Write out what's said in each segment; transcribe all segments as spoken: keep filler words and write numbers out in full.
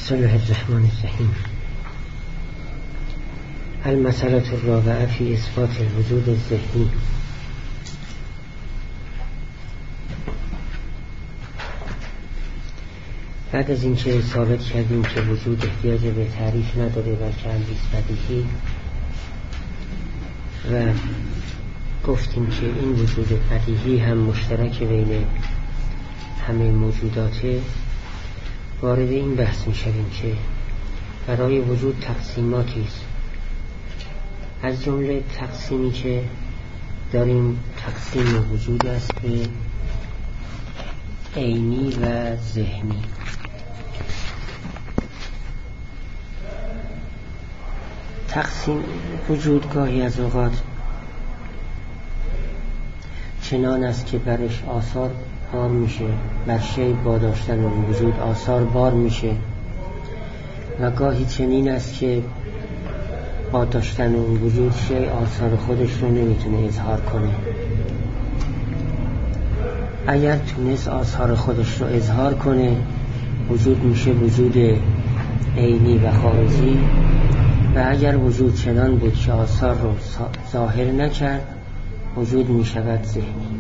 بسم الله الرحمن الرحیم. المسألة الرابعة في اثبات الوجود الذهنی. بعد از اینکه ثابت کردیم که وجود احتیاج به تعریف نداره بلکه امریست بدیهی و گفتیم که این وجود بدیهی هم مشترک بین همه موجوداته، وارد این بحث می شویم که برای وجود تقسیماتی است. از جمله تقسیمی که داریم تقسیم وجود است به عینی و ذهنی. تقسیم وجود گاهی از اوقات چنان است که برش آثار بار میشه، بر شی با داشتن اون وجود آثار بار میشه، و گاهی چنین است که با داشتن اون وجود شی آثار خودش رو نمیتونه اظهار کنه. اگر تونست آثار خودش رو اظهار کنه، وجود میشه وجود عینی و خارجی، و اگر وجود چنان بود که آثار رو ظاهر نکرد، وجود میشود ذهنی.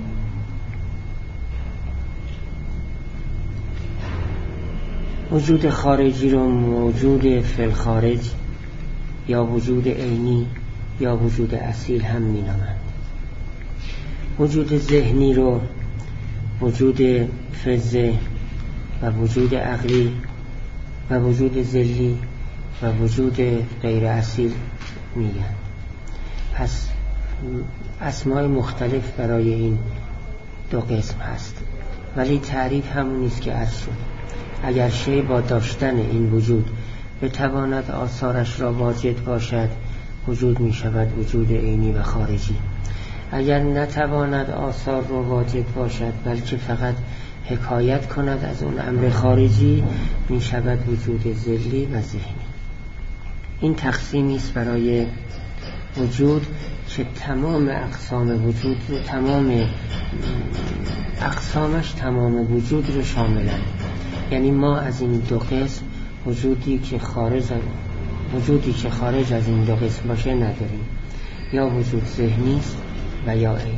وجود خارجی رو موجود فی الخارج یا وجود عینی یا وجود اصیل هم می نامند. وجود ذهنی رو وجود فی و وجود عقلی و وجود ذلی و وجود غیر اصیل میگن. پس اسمای مختلف برای این دو قسم هست، ولی تعریف همون نیست که عرض شد. اگر شی با داشتن این وجود بتواند آثارش را واجد باشد، وجود می شود وجود عینی و خارجی. اگر نتواند آثار را واجد باشد بلکه فقط حکایت کند از اون امر خارجی، می شود وجود ذلی و ذهنی. این تقسیمی است برای وجود که تمام اقسام وجود رو تمام اقسامش تمام وجود رو شاملند. یعنی ما از این دو قسم وجودی که خارج وجودی که خارج از این دو قسم باشه نداریم. یا وجود ذهنی است و یا عینی.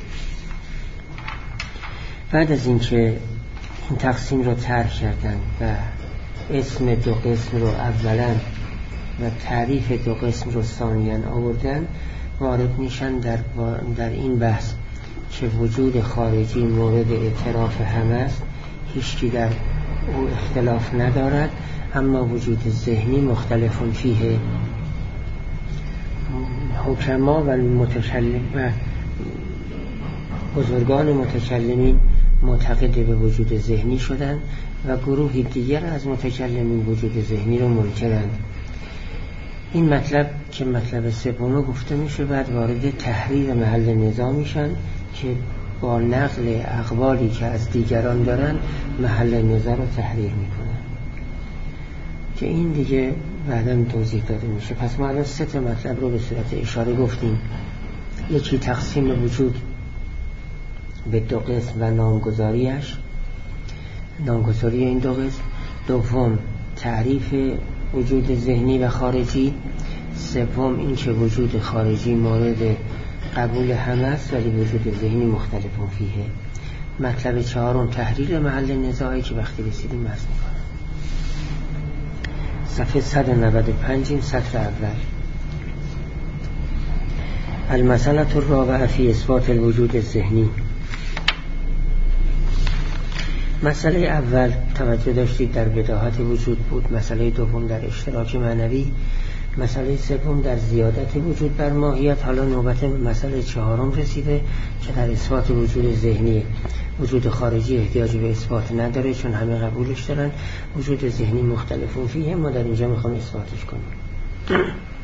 بعد از اینکه این تقسیم رو طرح کردن و اسم دو قسم رو اولا و تعریف دو قسم رو ثانیاً آوردن، وارد میشن در, در این بحث که وجود خارجی مورد اعتراف همه است، هیچکی در او اختلاف ندارد، اما وجود ذهنی مختلف فیه. حکما و متکلم و بزرگان متکلمین معتقد به وجود ذهنی شدند و گروهی دیگر از متکلمین وجود ذهنی رو منکرند. این مطلب که مطلب سوم گفته میشه، بعد وارد تحریر محل نزاع میشن که با نقل اقوالی که از دیگران دارن محل نظر رو تحریر میکنن، که این دیگه بعداً توضیح داده میشه. پس ما الان سه تا مطلب رو به صورت اشاره گفتیم. یکی تقسیم وجود به دو قسم و نامگذاریش، نامگذاری این دو قسم. دوم تعریف وجود ذهنی و خارجی. سوم این که وجود خارجی مورد قبول همه است ولی وجود ذهنی مختلف فیه. مطلب چهارم تحریر محل نزاعی که وقتی رسیدیم عرض میکنم. صفحه صد و نود و پنج سطر اول. المسألة الرابعة فی اثبات الوجود الذهنی. مسئله اول توجه داشتید در بداهت وجود بود، مسئله دوم در اشتراک معنوی، مسئله سوم در زیادت وجود بر ماهیت. حالا نوبت مسئله چهارم رسیده که در اثبات وجود ذهنی. وجود خارجی احتیاج به اثبات نداره چون همه قبولش دارن. وجود ذهنی مختلفون فیه، ما در اینجا میخوام اثباتش کنیم.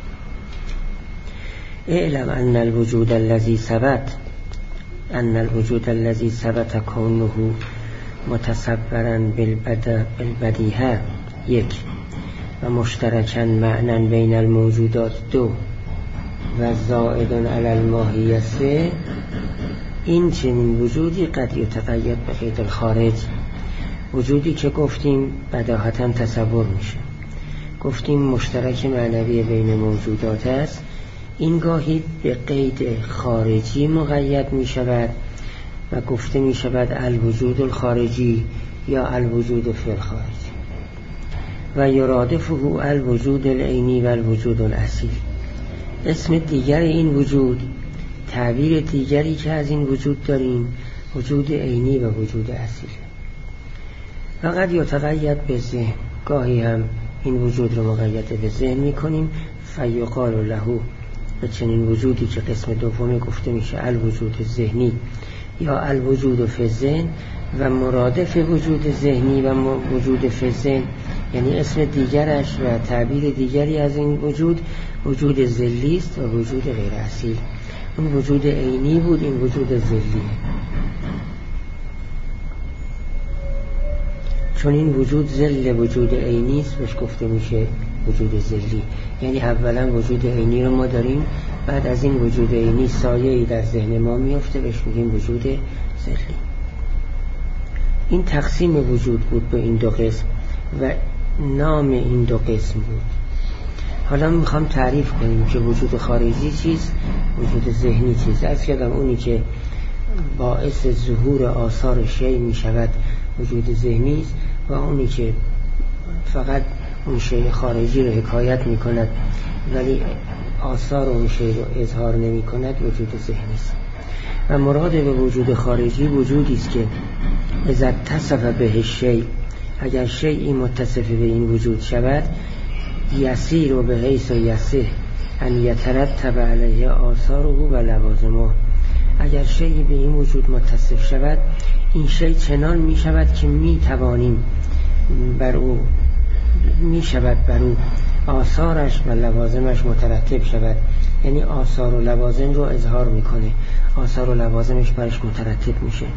اعلم ان الوجود الذي ثبت ان الوجود الذي ثبت كونه متصبرا بالبدیهه یک و مشترکاً معناً بین الموجودات دو و زائداً علی الماهیه سه. این چنین وجودی قد یتقید به قید الخارج وجودی که گفتیم بداهتاً تصور میشه، گفتیم مشترک معنوی بین موجودات است. این گاهی به قید خارجی مقید می شود و گفته می شود الوجود الخارجی یا الوجود فی الخارجی و یرادفه الوجود العینی و الوجود الاصیل. اسم دیگر این وجود، تعبیر دیگری که از این وجود داریم، وجود عینی و وجود اصیل. فقط یتقید به ذهن، گاهی هم این وجود رو مقید به ذهن می کنیم. فیقال له، و چنین وجودی که قسم دوم گفته میشه الوجود ذهنی یا الوجود فی الذهن، و مرادف وجود ذهنی و وجود فی الذهن یعنی اسم دیگرش و تعبیر دیگری از این وجود، وجود ذلی است و وجود غیر اصیل. اون وجود عینی بود، این وجود ذلیه. چون این وجود ذل وجود عینی است بهش گفته میشه وجود ذلی. یعنی اولا وجود عینی رو ما داریم، بعد از این وجود عینی سایه‌ای در ذهن ما میفته، بهش میگیم وجود ذلی. این تقسیم وجود بود به این دو قسم و نام این دو قسم بود. حالا میخوام تعریف کنیم که وجود خارجی چیست، وجود ذهنی چیست. از کردم اونی که باعث ظهور آثار شیء میشود وجود ذهنی است، و اونی که فقط اون شیء خارجی رو حکایت میکند ولی آثار اون شیء رو اظهار نمی کند وجود ذهنی است. و مراد به وجود خارجی وجودی است که اذا اتصف به شیء، اگر شیئی متصف به این وجود شود، یسیر و به حیث و یسه ان یترتب علیه آثاره و لوازمه، اگر شیئی به این وجود متصف شود، این شیء چنان می شود که می توانیم بر او می شود بر او آثارش و لوازمش مترتب شود. یعنی آثار و لوازم رو اظهار میکنه، آثار و لوازمش برش مترتب میشه.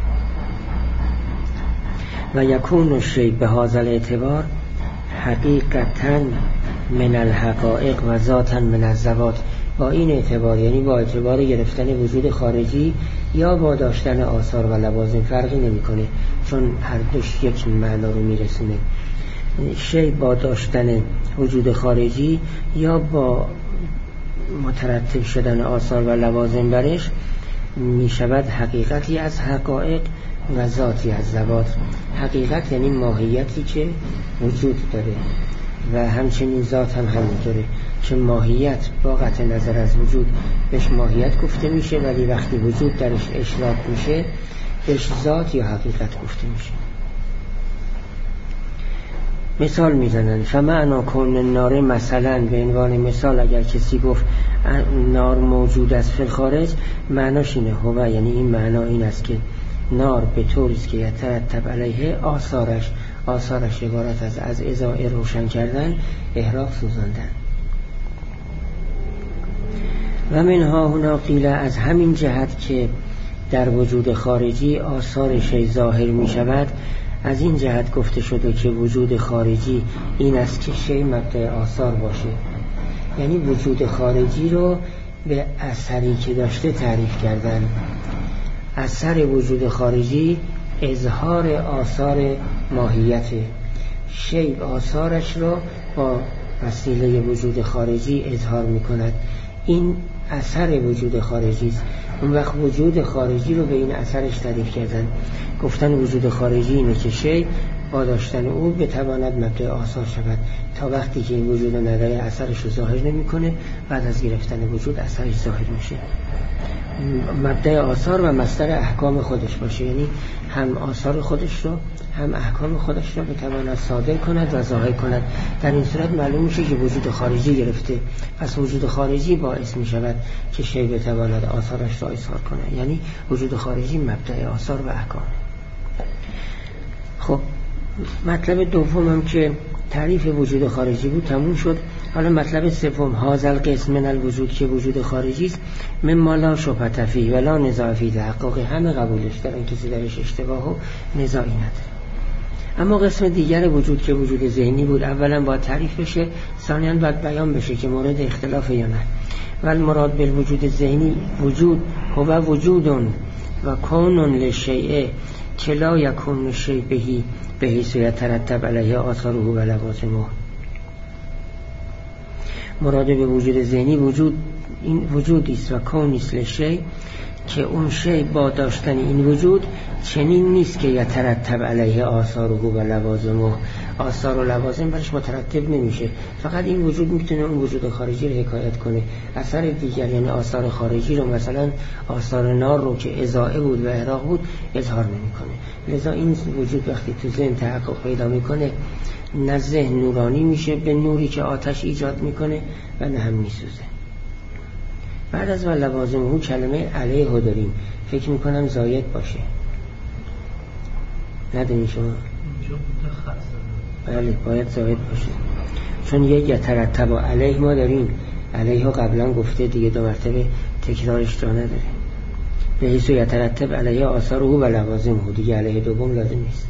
و یکون الشیء به هذا الاعتبار حقیقتاً من الحقائق و ذاتاً من الذوات. با این اعتبار، یعنی با اعتبار گرفتن وجود خارجی یا با داشتن آثار و لوازم فرقی نمیکنه، چون هر دوش یک معنا رو میرسونه. شیء با داشتن وجود خارجی یا با مترتب شدن آثار و لوازم برش می شود حقیقتی از حقایق و ذاتی از ذوات. حقیقت یعنی ماهیتی که وجود داره و همچنین ذات هم همینطوره که ماهیت با قطع نظر از وجود بهش ماهیت گفته میشه، ولی وقتی وجود درش اشراک میشه بهش ذات یا حقیقت گفته میشه. مثال میزنن فمعنا کون النار، مثلا به عنوان مثال اگر کسی گفت نار موجود است فی الخارج، معناش اینه هو، یعنی این معنا این است که نار به طوری است که یترتب علیه آثارش، آثارش عبارت از از ازاء روشن کردن، احراق سوزاندن. و منها هنا قیل، از همین جهت که در وجود خارجی آثار شیء ظاهر می شود، از این جهت گفته شده که وجود خارجی این است که شیء مبدأ آثار باشه. یعنی وجود خارجی رو به اثری که داشته تعریف کردن. اثر وجود خارجی اظهار آثار ماهیت شیء، آثارش رو با وسیله وجود خارجی اظهار می کند. این اثر وجود خارجی است. اون وقت وجود خارجی رو به این اثرش تعریف کردن، گفتن وجود خارجی اینه که شیء با داشتن او بتواند مبدأ آثار شود. تا وقتی که این وجود نداره اثرش رو ظاهر نمی کنه، بعد از گرفتن وجود اثرش ظاهر میشه. مبدأ آثار و مصدر احکام خودش باشه، یعنی هم آثار خودش رو هم احکام خودش رو بتواند صادر کند و ظاهر کند. در این صورت معلوم میشه که وجود خارجی گرفته، پس وجود خارجی باعث می شود که شیء بتواند آثارش را اظهار کنه. یعنی وجود خارجی مبدأ آثار و احکام. خب مطلب دوم هم که تعریف وجود خارجی بود تموم شد. حالا مطلب سوم، هذا القسم من الوجود، که وجود خارجی است، مما لا شبهة فیه و لا نزاع فیه، تحقق همه قبولش دارن، کسی درش اشتباه و نزاعی نداره. اما قسم دیگر وجود که وجود ذهنی بود، اولا باید تعریف بشه، ثانیاً باید بیان بشه که مورد اختلاف یا نه. و المراد بالوجود ذهنی وجود هو وجود و کون لشیء که لا یکون شیء بهی به حیث یترتب علیه آثاره و لوازمه. مراد به وجود ذهنی وجود این وجودی است و کونی است لشیء که اون شیء با داشتن این وجود چنین نیست که یترتب علیه آثاره و لوازمه، آثار و لوازم برش مترتب نمیشه، فقط این وجود میتونه اون وجود خارجی رو حکایت کنه. اثر دیگر یعنی آثار خارجی رو، مثلا آثار نار رو که ازاعه بود و احراق بود، اظهار نمیکنه. لذا این وجود وقتی تو ذهن تحقق پیدا میکنه، نه ذهن نورانی میشه به نوری که آتش ایجاد میکنه و نه هم میسوزه. بعد از و لوازمه کلمه علیه ها داریم، فکر میکنم زاید باشه، نداریم شما؟ بله باید زاید باشه، چون یک یترتب علیه ما داریم، علیه ها قبلا گفته دیگه، دو مرتبه تکرارش جا نداره. به حیث یترتب علیه آثاره و لوازمه، دیگه علیه دوم لازم نیست.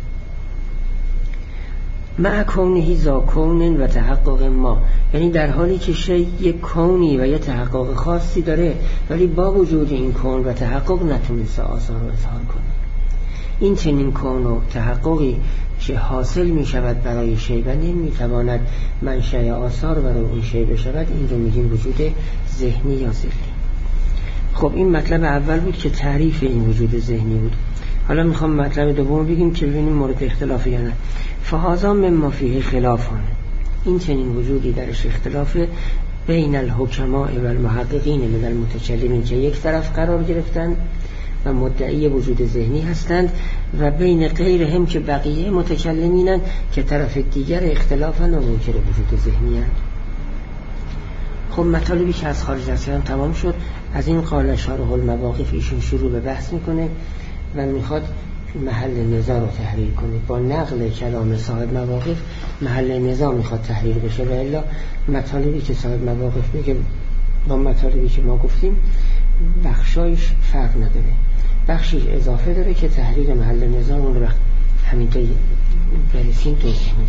مع کونه ذا کون و تحقق ما، یعنی در حالی که شیء یک کونی و یک تحقق خاصی داره، ولی با وجود این کون و تحقق نتونسته آثار رو اظهار کنه. این چنین کون و تحققی که حاصل می شود برای شیء و نمیتواند منشأ آثار برای اون شیء بشود، این رو میگیم وجود ذهنی یا ذلی. خب این مطلب اول بود که تعریف این وجود ذهنی بود. حالا میخوام مطلب دوم بگیم که ببینیم مورد اختلافی یا نه. فهذا مما فیه خلافان، این چنین وجودی درش اختلاف بین الحکماء و المحققین من المتکلمین که یک طرف قرار گرفتن و مدعی وجود ذهنی هستند، و بین غیرهم که بقیه متکلمینند که طرف دیگر اختلافن و منکر وجود ذهنی هستند. خب مطالبی که از خارج از هم تمام شد. از این قال شارح المواقف ایشون شروع به بحث میکنه و میخواد محل نزاع رو تحریر کنه. با نقل کلام صاحب مواقف محل نزاع میخواد تحریر بشه، و الا مطالبی که صاحب مواقف میگه با مطالبی که ما گفتیم بخشایش فرق نداره، بخشیش اضافه داره که تحریر محل نزاع اون رو همینطور برسیم توضیح میده.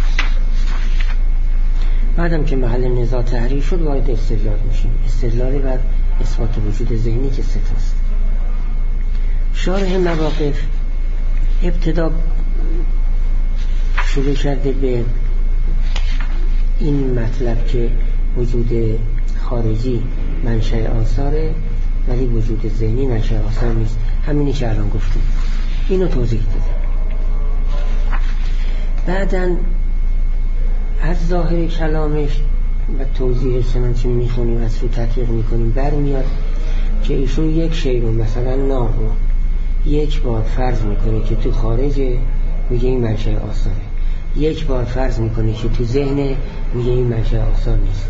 بعدم که محل نزاع تحریر شد وارد استدلال میشیم، استدلال بر اثبات وجود ذهنی که سه تاست. شارح مواقف ابتدا شروع کرده به این مطلب که وجود خارجی منشأ آثاره ولی وجود ذهنی منشأ آثار نیست، همینی که الان گفتیم اینو توضیح داده. بعدن از ظاهر کلامش و توضیحش چنانچه میخونیم از رو تطبیق میکنیم برمیاد که ایشون یک شی رو مثلا نار رو یک بار فرض میکنه که تو خارجه، میگه این منشأ آثاره، یک بار فرض میکنه که تو ذهن، میگه این منشأ آثار نیست.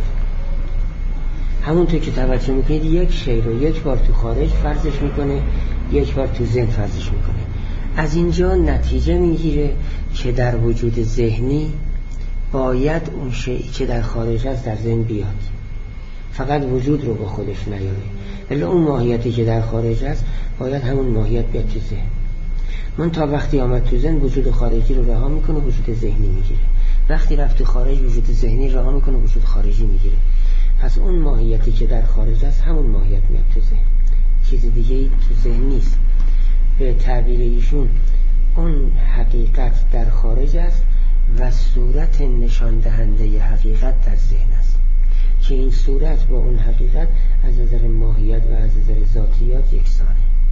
همونطور که توجه میکنید یک شی رو یک بار تو خارج فرضش میکنه، یک بار تو ذهن فرضش میکنه. از اینجا نتیجه میگیره که در وجود ذهنی باید اون شیئی که در خارج است در ذهن بیاد، فقط وجود رو با خودش نیاره، ولی اون ماهیتی که در خارج است باید همون ماهیت بیاد تو ذهن. من تا وقتی آمد تو ذهن وجود خارجی رو رها میکنه، وجود ذهنی میگیره. وقتی رفت تو خارج وجود ذهنی رها میکنه، وجود خارجی میگیره. پس اون ماهیتی که در خارج است همون ماهیت میاد تو ذهن، چیز دیگه ای تو ذهن نیست. به تعبیر ایشون اون حقیقت در خارج است و صورت نشان دهنده حقیقت در ذهن است که این صورت با اون حقیقت از نظر ماهیت و از نظر ذاتیات یکسانه.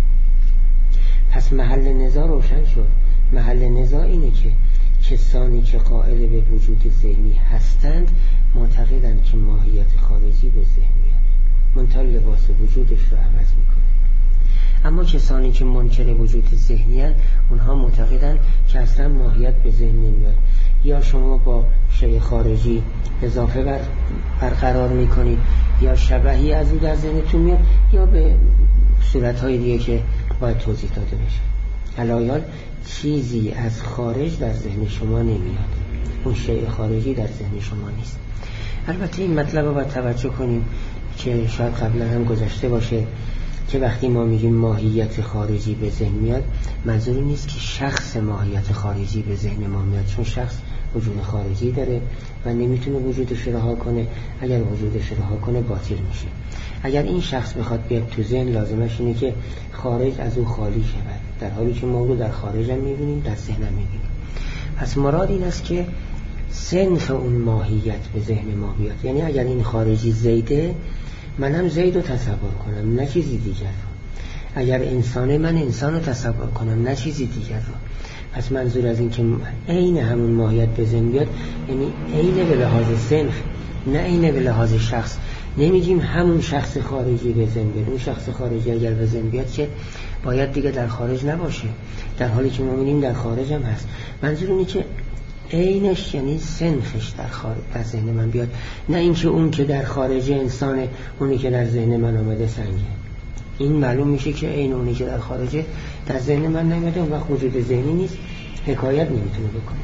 پس محل نزاع روشن شد. محل نزاع اینه که کسانی که قائل به وجود ذهنی هستند معتقدند که ماهیت خارجی به ذهن میاد، منتها لباس وجودش رو عوض میکنه. اما کسانی که منکر وجود ذهنی هستند اونها معتقدند که اصلا ماهیت به ذهن نمیاد. یا شما با شیء خارجی اضافه بر برقرار میکنید، یا شبهی از او در ذهنتون میاد، یا به صورتهای دیگه که باید توضیح داده بشه. علایال چیزی از خارج در ذهن شما نمیاد، اون شیء خارجی در ذهن شما نیست. البته این مطلب رو باید توجه کنیم که شاید قبلا هم گذشته باشه که وقتی ما میگیم ماهیت خارجی به ذهن میاد، منظوری نیست که شخص ماهیت خارجی به ذهن ما میاد، چون شخص وجود خارجی داره و نمیتونه وجودش رها کنه. اگر وجودش رها کنه باطل میشه. اگر این شخص بخواد بیاد تو ذهن، لازمش اینه که خارج از او خالی شود، در حالی که ما رو در خارج هم میبینیم، در ذهن هم میبینیم. پس مراد این است که سنخ اون ماهیت به ذهن ما بیاد. یعنی اگر این خارجی زیده، منم زید رو تصور کنم، نه چیزی دیگر رو. اگر انسانه، من انسان رو تصور کنم، نه چیزی دیگر رو. پس منظور از این که عین همون ماهیت به ذهن بیاد، یعنی عین به لحاظ سنخ، نه عین به لحاظ شخص. نمیگیم همون شخص خارجی به ذهن بیاد. اون شخص خارجی اگر به ذهن بیاد که باید دیگه در خارج نباشه، در حالی که ما می‌بینیم در خارج هم هست. منظور اینه که عینش، یعنی سنخش در خارج در ذهن من بیاد، نه اینکه اون که در خارج انسانه، اونی که در ذهن من آمده سنگه. این معلوم میشه که عین اونی که در خارجه در ذهن من نمیاد، اون وقت وجود ذهنی نیست، حکایت نمیتونه بکنه.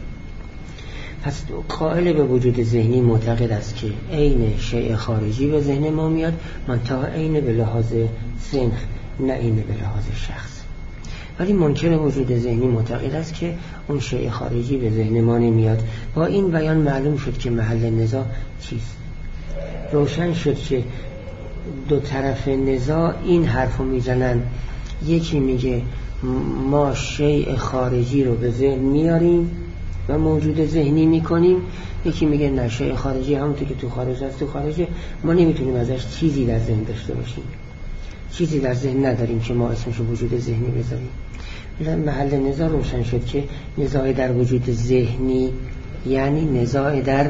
پس قائل به وجود ذهنی معتقد است که عین شیء خارجی به ذهن ما میاد، منتها عین به لحاظ سنخ، نه عین به لحاظ شخص. ولی منکر وجود ذهنی معتقد است که اون شیء خارجی به ذهن ما نمیاد. با این بیان معلوم شد که محل نزاع چیست. روشن شد که دو طرف نزاع این حرفو میزنن، یکی میگه ما شیء خارجی رو به ذهن میاریم و موجود ذهنی میکنیم، یکی میگه نه، شیء خارجی همونطور که تو خارج هست تو خارجه، ما نمیتونیم ازش چیزی در ذهن داشته باشیم، چیزی در ذهن نداریم که ما اسمش وجود ذهنی بذاریم. محل نزاع روشن شد که نزاع در وجود ذهنی یعنی نزاع در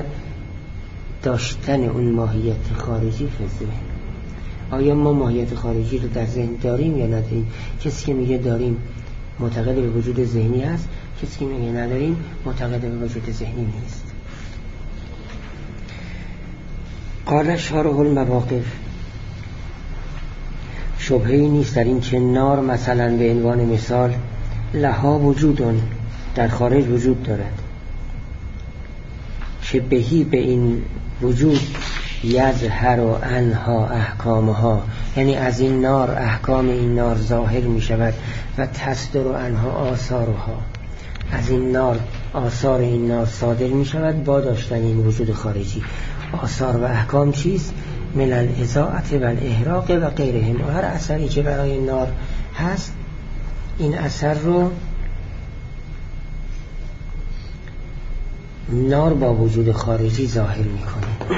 داشتن اون ماهیت خارجی فی ذهن. آیا ما ماهیت خارجی رو در ذهن داریم یا نداریم؟ کسی که میگه داریم معتقد به وجود ذهنی هست، کسی که میگه نداریم معتقد به وجود ذهنی نیست. قال شارح المواقف، شبهه‌ای نیست در این که نار مثلا به عنوان مثال لها وجودون، در خارج وجود دارد، که بهی به این وجود یظهر و انها احکامها، یعنی از این نار احکام این نار ظاهر می شود و تصدر و انها آثارها، از این نار آثار این نار صادر می شود با داشتن این وجود خارجی. آثار و احکام چیست؟ من الاضاءة و الاحراق و غیرهم. و هر اثری که برای نار هست، این اثر رو نار با وجود خارجی ظاهر میکنه.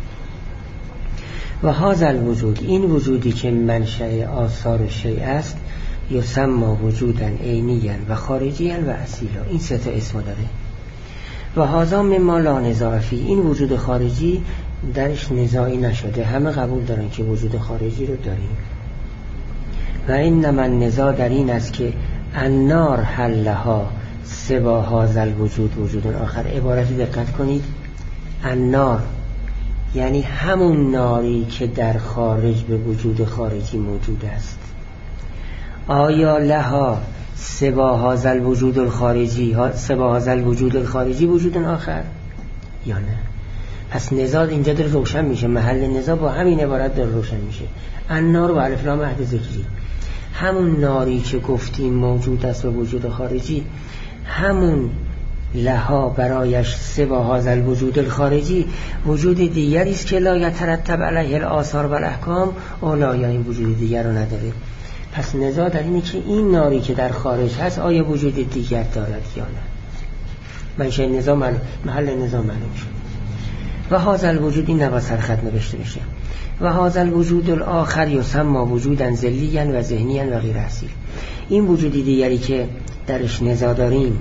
و هذا الوجود، این وجودی که منشأ آثار شیء است، یسمى وجودا عینیا و خارجیا و اصیلا. این سه تا اسم داره. و هذا مما لا نزاع فی، این وجود خارجی درش نزاعی نشده، همه قبول دارن که وجود خارجی رو داریم. و انما النزاع در این است که النار حلها سوا هذا الوجود وجود آخر. عبارتی دقت کنید، النار یعنی همون ناری که در خارج به وجود خارجی موجود است. آیا لها سوا هذا الوجود الخارجی، سوا هذا الوجود الخارجی وجود آخر یا نه؟ پس نزاع اینجا در روشن میشه، محل نزاع با همین عبارت در روشن میشه. النار و الف لام عهد ذکری، همون ناری که گفتیم موجود است و وجود خارجی، همون لها برایش سوا هذا الوجود الخارجی وجود دیگری است که لا یترتب علیه الاثار و الاحکام، اولا یا این وجود دیگر رو نداره. پس نزاع در اینه که این ناری که در خارج هست آیا وجود دیگر دارد یا نه. منشأ نزاع معلوم، محل نزاع معلوم شد. و هذا الوجود، این نباید سرخط نوشته بشه، و هذا الوجود الاخر یسمى وجودا ذلیا و ذهنیا و غیر اصیل. این وجودی دیگری که درش نزاع داریم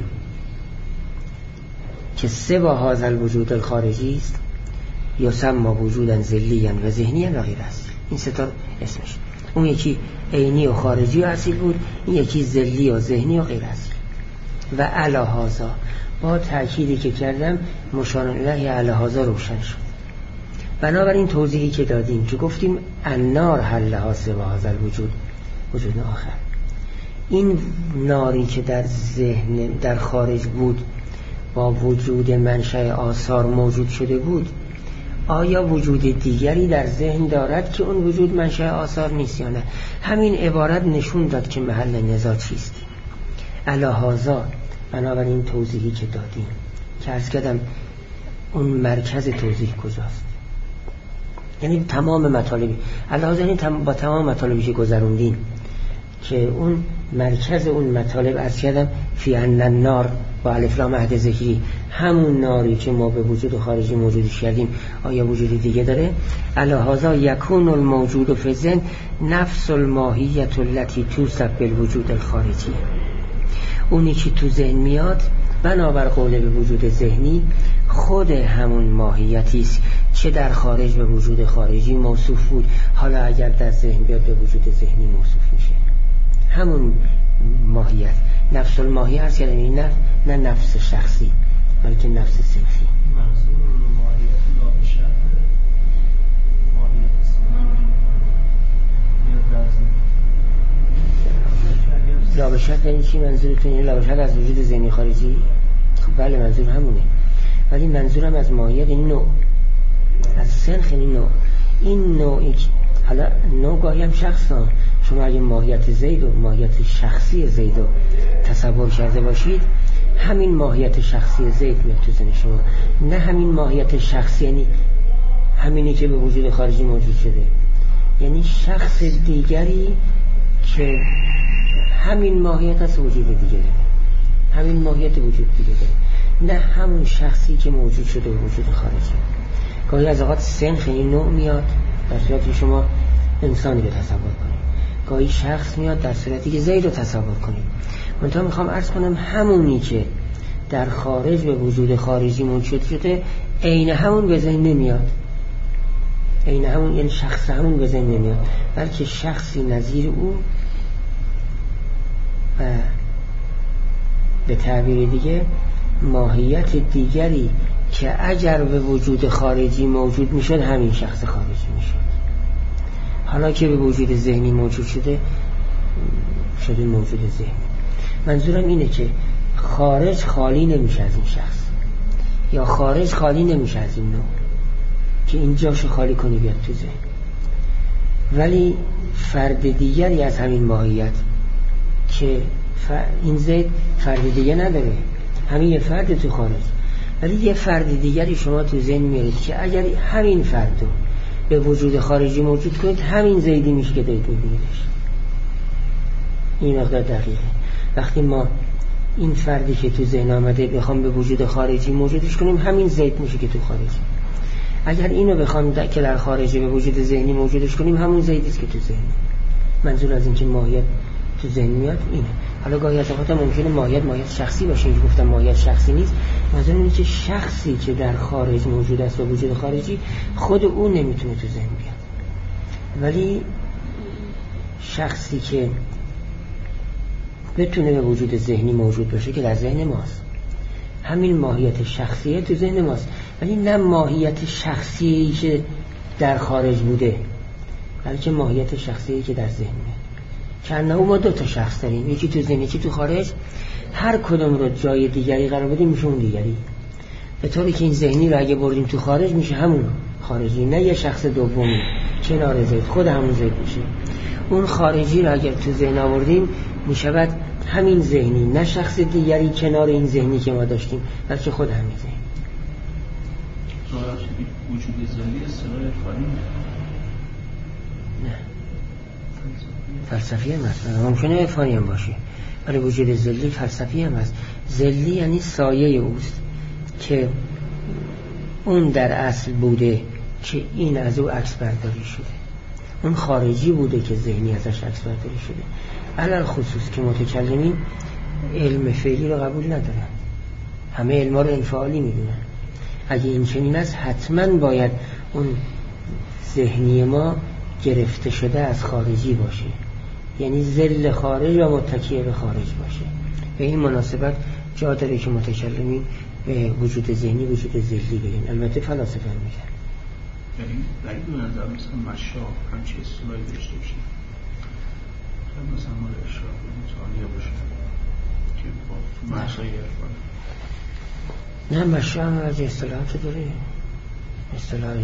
که سوا هذا الوجود الخارجی است، یسمى وجودا ذلیا و ذهنیا و غیر اصیل. این سه تا اسمش. اون یکی عینی و خارجی و اصیل بود، این یکی ذلی و ذهنی و غیر اصیل. و علی هذا، با تأکیدی که کردم مشار الیه علی هذا روشن شد. بنابراین توضیحی که دادیم که گفتیم النار حلها سوا هذا الوجود وجود آخر، این ناری که در ذهن در خارج بود با وجود منشأ آثار موجود شده بود، آیا وجود دیگری در ذهن دارد که اون وجود منشأ آثار نیست یا نه؟ همین عبارت نشون داد که محل نزاع چیست. علی هذا، بنابراین توضیحی که دادیم که عرض کردم اون مرکز توضیح کجاست. یعنی تمام مطالبی علاوه این تم... با تمام مطالبی که گذروندیم که اون مرکز اون مطالب عرض کردم فی ان النار با الف لام عهد ذکری، همون ناری که ما به وجود خارجی موجودش کردیم آیا وجود دیگه داره؟ الهذا یکون الموجود فی الذهن نفس الماهیت التي توصف بالوجود الخارجی. اونی که تو ذهن میاد بنابر قول به وجود ذهنی خود همون ماهیتی است که در خارج به وجود خارجی موصوف بود، حالا اگر در ذهن بیاد به وجود ذهنی موصوف میشه. همون ماهیت نفس الماهی هست، یعنی نه نه نفس شخصی بلکه نفس صنفی. منظور ماهیت لابشت ماهیت صنفی لابشت یعنی چی منظورتون؟ یعنی لابشت از وجود ذهنی خارجی؟ خب بله منظور همونه، ولی منظورم از ماهیت این نوع، از سنخ این نوع. این نوعی حالا نوع گاهی هم شخص ها. شما اگه ماهیت زید و ماهیت شخصی زید رو تصور کرده باشید، همین ماهیت شخصی زید میاد تو ذهن شما، نه همین ماهیت شخصی یعنی همینی که به وجود خارجی موجود شده، یعنی شخص دیگری که همین ماهیت از وجود دیگه داره، همین ماهیت وجود دیگه داره، نه همون شخصی که موجود شده به وجود خارجی. گاهی از اوقات سنخ این نوع میاد در صورتی شما انسانی رو تصور کنید، گاهی شخص میاد در صورتی که زید رو تصور کنید. منتها میخوام عرض کنم همونی که در خارج به وجود خارجی موجود شده عین همون به ذهن نمیاد، عین همون یعنی شخص همون به ذهن نمیاد، بلکه شخصی نظیر او و به تعبیر دیگه ماهیت دیگری که اگر به وجود خارجی موجود میشد همین شخص خارجی میشد. حالا که به وجود ذهنی موجود شده شده موجود ذهنی. منظورم اینه که خارج خالی نمیشه از این شخص، یا خارج خالی نمیشه از این نوع که اینجاشو خالی کنی بیاد تو ذهن، ولی فرد دیگری از همین ماهیت که این زید فرد دیگه نداره، همین یه فرد تو خارج، ولی یه فرد دیگری شما تو ذهن میارید که اگر همین فرد رو به وجود خارجی موجود کنید همین زیدی میشه که دارید میبینیدش. این مقدار دقیقه. وقتی ما این فردی که تو ذهن آمده بخوام به وجود خارجی موجودش کنیم همین زید میشه که تو خارجی. اگر اینو بخوام که در خارجی به وجود ذهنی موجودش کنیم همون زیدیست که تو ذهن. منظور از این که ماهیت تو ذهن میاد اینه. حالا گاهی از اوقات ممکنه ماهیت ماهیت شخصی باشه، اینکه گفتم ماهیت شخصی نیست، منظور اینه که شخصی که در خارج موجود است و وجود خارجی خود اون نمیتونه تو ذهن بیاد، ولی شخصی که بتونه به وجود ذهنی موجود باشه که در ذهن ماست، همین ماهیت شخصیه تو ذهن ماست، ولی نه ماهیت شخصی که در خارج بوده بلکه ماهیت شخصی که در ذهن میاد. چند ما دو تا شخص داریم، یکی تو ذهن یکی تو خارج، هر کدوم رو جای دیگری قرار بدیم میشه اون دیگری، به طوری که این ذهنی رو اگه بردیم تو خارج میشه همون خارجی، نه یه شخص دومی کنار زید، خود همون زید میشه. اون خارجی رو اگر تو ذهن آوردیم میشود همین ذهنی، نه شخص دیگری کنار این ذهنی که ما داشتیم بلکه خود همین ذهن. وجود ذهنی اصطلاح عرفانی نه فلسفی هم هست، ممکنه عرفانی هم باشه، ولی وجود ذلی فلسفی هم هست. ذلی یعنی سایه اوست که اون در اصل بوده که این از او عکس برداری شده، اون خارجی بوده که ذهنی ازش عکس برداری شده. علل خصوص که متکلمین علم فعلی رو قبول ندارن، همه علما رو انفعالی میدونن. اگه این چنین است حتما باید اون ذهنی ما گرفته شده از خارجی باشه، یعنی ذل خارج و متکی به خارج باشه. به این مناسبت جا داره که متکلمین به وجود ذهنی وجود ذلی بگن، البته فلاسفه هم میگن. یعنی در این نظر مثلا مشاه همچه اصطلاحی داشته باشه، مثلا مال اشراق متعالیه باشه که با تو محصای عرفان. نه مشاه هم از اصطلاحات داره، اصطلاحی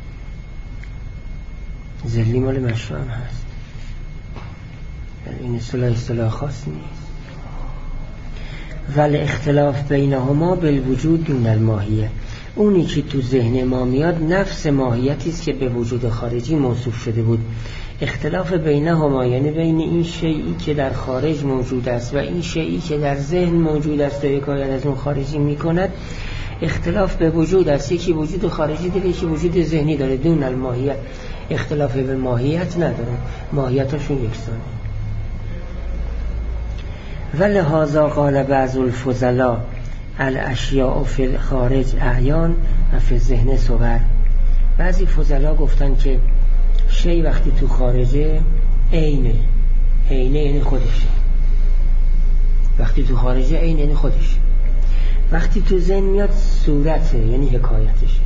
ذلی مال مشاه هم هست، این اصطلاح اصطلاح خاص نیست. ولی اختلاف بینهما بالوجود دون الماهیه. اونی که تو ذهن ما میاد نفس ماهیتی است که به وجود خارجی موصوف شده بود. اختلاف بینهما یعنی بین این شیئی که در خارج موجود است و این شیئی که در ذهن موجود است و حکایت از اون خارجی میکند، اختلاف به وجود است. یکی وجود خارجی داره، یکی وجود ذهنی داره. دون الماهیت، اختلاف به ماهیت نداره، ماهیتشون یکسانه. ولهذا قال بعض الفضلاء الاشیاء فی الخارج اعیان و فی الذهن صور. بعضی فضلا گفتن که شی وقتی تو خارجه عینه، عینه یعنی خودشه. وقتی تو خارجه عین یعنی خودشه. وقتی تو ذهن میاد صورته یعنی حکایتشه.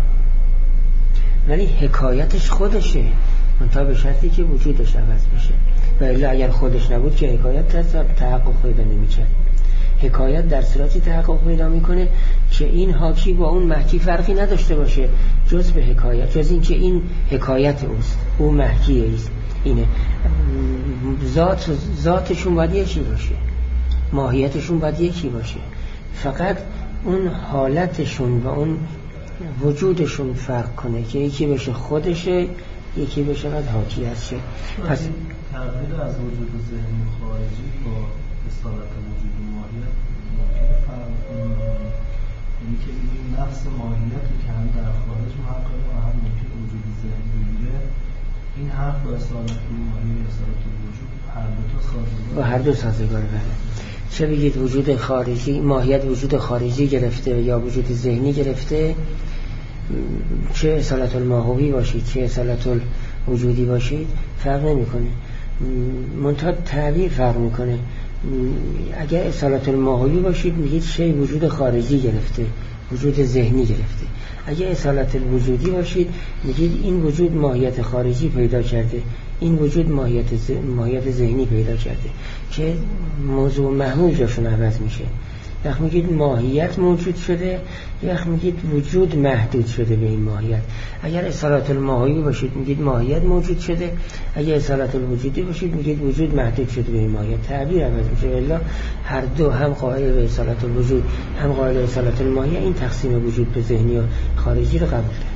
ولی حکایتش خودشه، منتها به شرطی که وجودش عوض بشه. و الا اگر خودش نبود که حکایت تحقق پیدا نمی‌کنه. حکایت در صورتی تحقق پیدا میکنه که این حاکی با اون محکی فرقی نداشته باشه جز به حکایت، جز این که این حکایت اوست، او محکیه ایست. اینه ذات، ذاتشون باید یکی باشه، ماهیتشون باید یکی باشه، فقط اون حالتشون و اون وجودشون فرق کنه که یکی بشه خودشه، یکی بشه قد حاکی هست. پس تغییر از وجود ذهنی خارجی با اصالت وجود ماهیت ممکنه فرق کنه، یعنی که این نفس ماهیتی که هم در خارج محقق و هم ممکن وجود ذهنی بگیره، این حرف با اصالت ماهیت و اصالت وجود هر دو تا سازگار و هر دو سازگار. بله، چه بگید وجود خارجی، ماهیت وجود خارجی گرفته یا وجود ذهنی گرفته، چه اصالت الماهوی باشید چه اصالت الوجودی باشید فرق نمی کنه، منتها تعبیر فرق می کنه. اگر اصالت الماهوی باشید میگید شی وجود خارجی گرفته، وجود ذهنی گرفته. اگر اصالت الوجودی باشید میگید این وجود ماهیت خارجی پیدا کرده، این وجود ماهیت ماهیت ذهنی پیدا کرده که موضوع محمول جاشون عوض میشه. وقت میگید ماهیت موجود شده، وقت میگید وجود محدود شده به این ماهیت. اگر اصالت الماهوی باشید میگید ماهیت موجود شده، اگر اصالت الوجودی باشید میگید وجود محدود شده به این ماهیت. تعبیر عوض میشه. الا هر دو، هم قائل به اصالت الوجود هم قائل به اصالت الماهیت، این تقسیم وجود به ذهنی و خارجی رو قبول داره.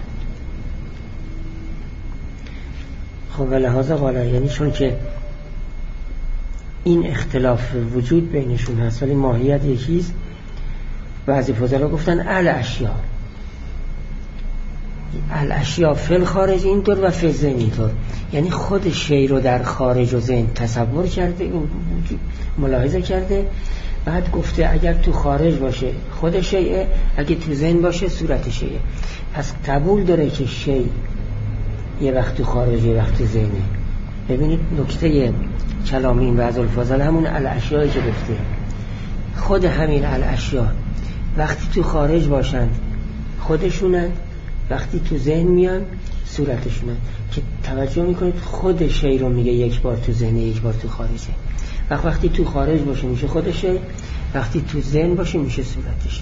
خب ولهذا قال، یعنی چون که این اختلاف وجود بینشون هست ولی ماهیت یکیست، بعضی فضلا گفتن الاشیا الاشیا فی الخارج اینطور و فی الذهن اینطور، یعنی خود شی رو در خارج و ذهن تصور کرده، ملاحظه کرده، بعد گفته اگر تو خارج باشه خود شیء، اگه تو ذهن باشه صورت شیء. پس قبول داره که شی یه وقت تو خارج یه وقت تو ذهنه. ببینید نکته کلام این بعض الفاظل همون الاشیایی که گفته، خود همین الاشیا وقتی تو خارج باشن خودشونن، وقتی تو ذهن میان صورتشونن. که توجه میکنید خود شی رو میگه یک بار تو ذهن یک بار تو خارجه. وقت وقتی تو خارج باشه میشه خودشه، وقتی تو ذهن باشه میشه صورتشه.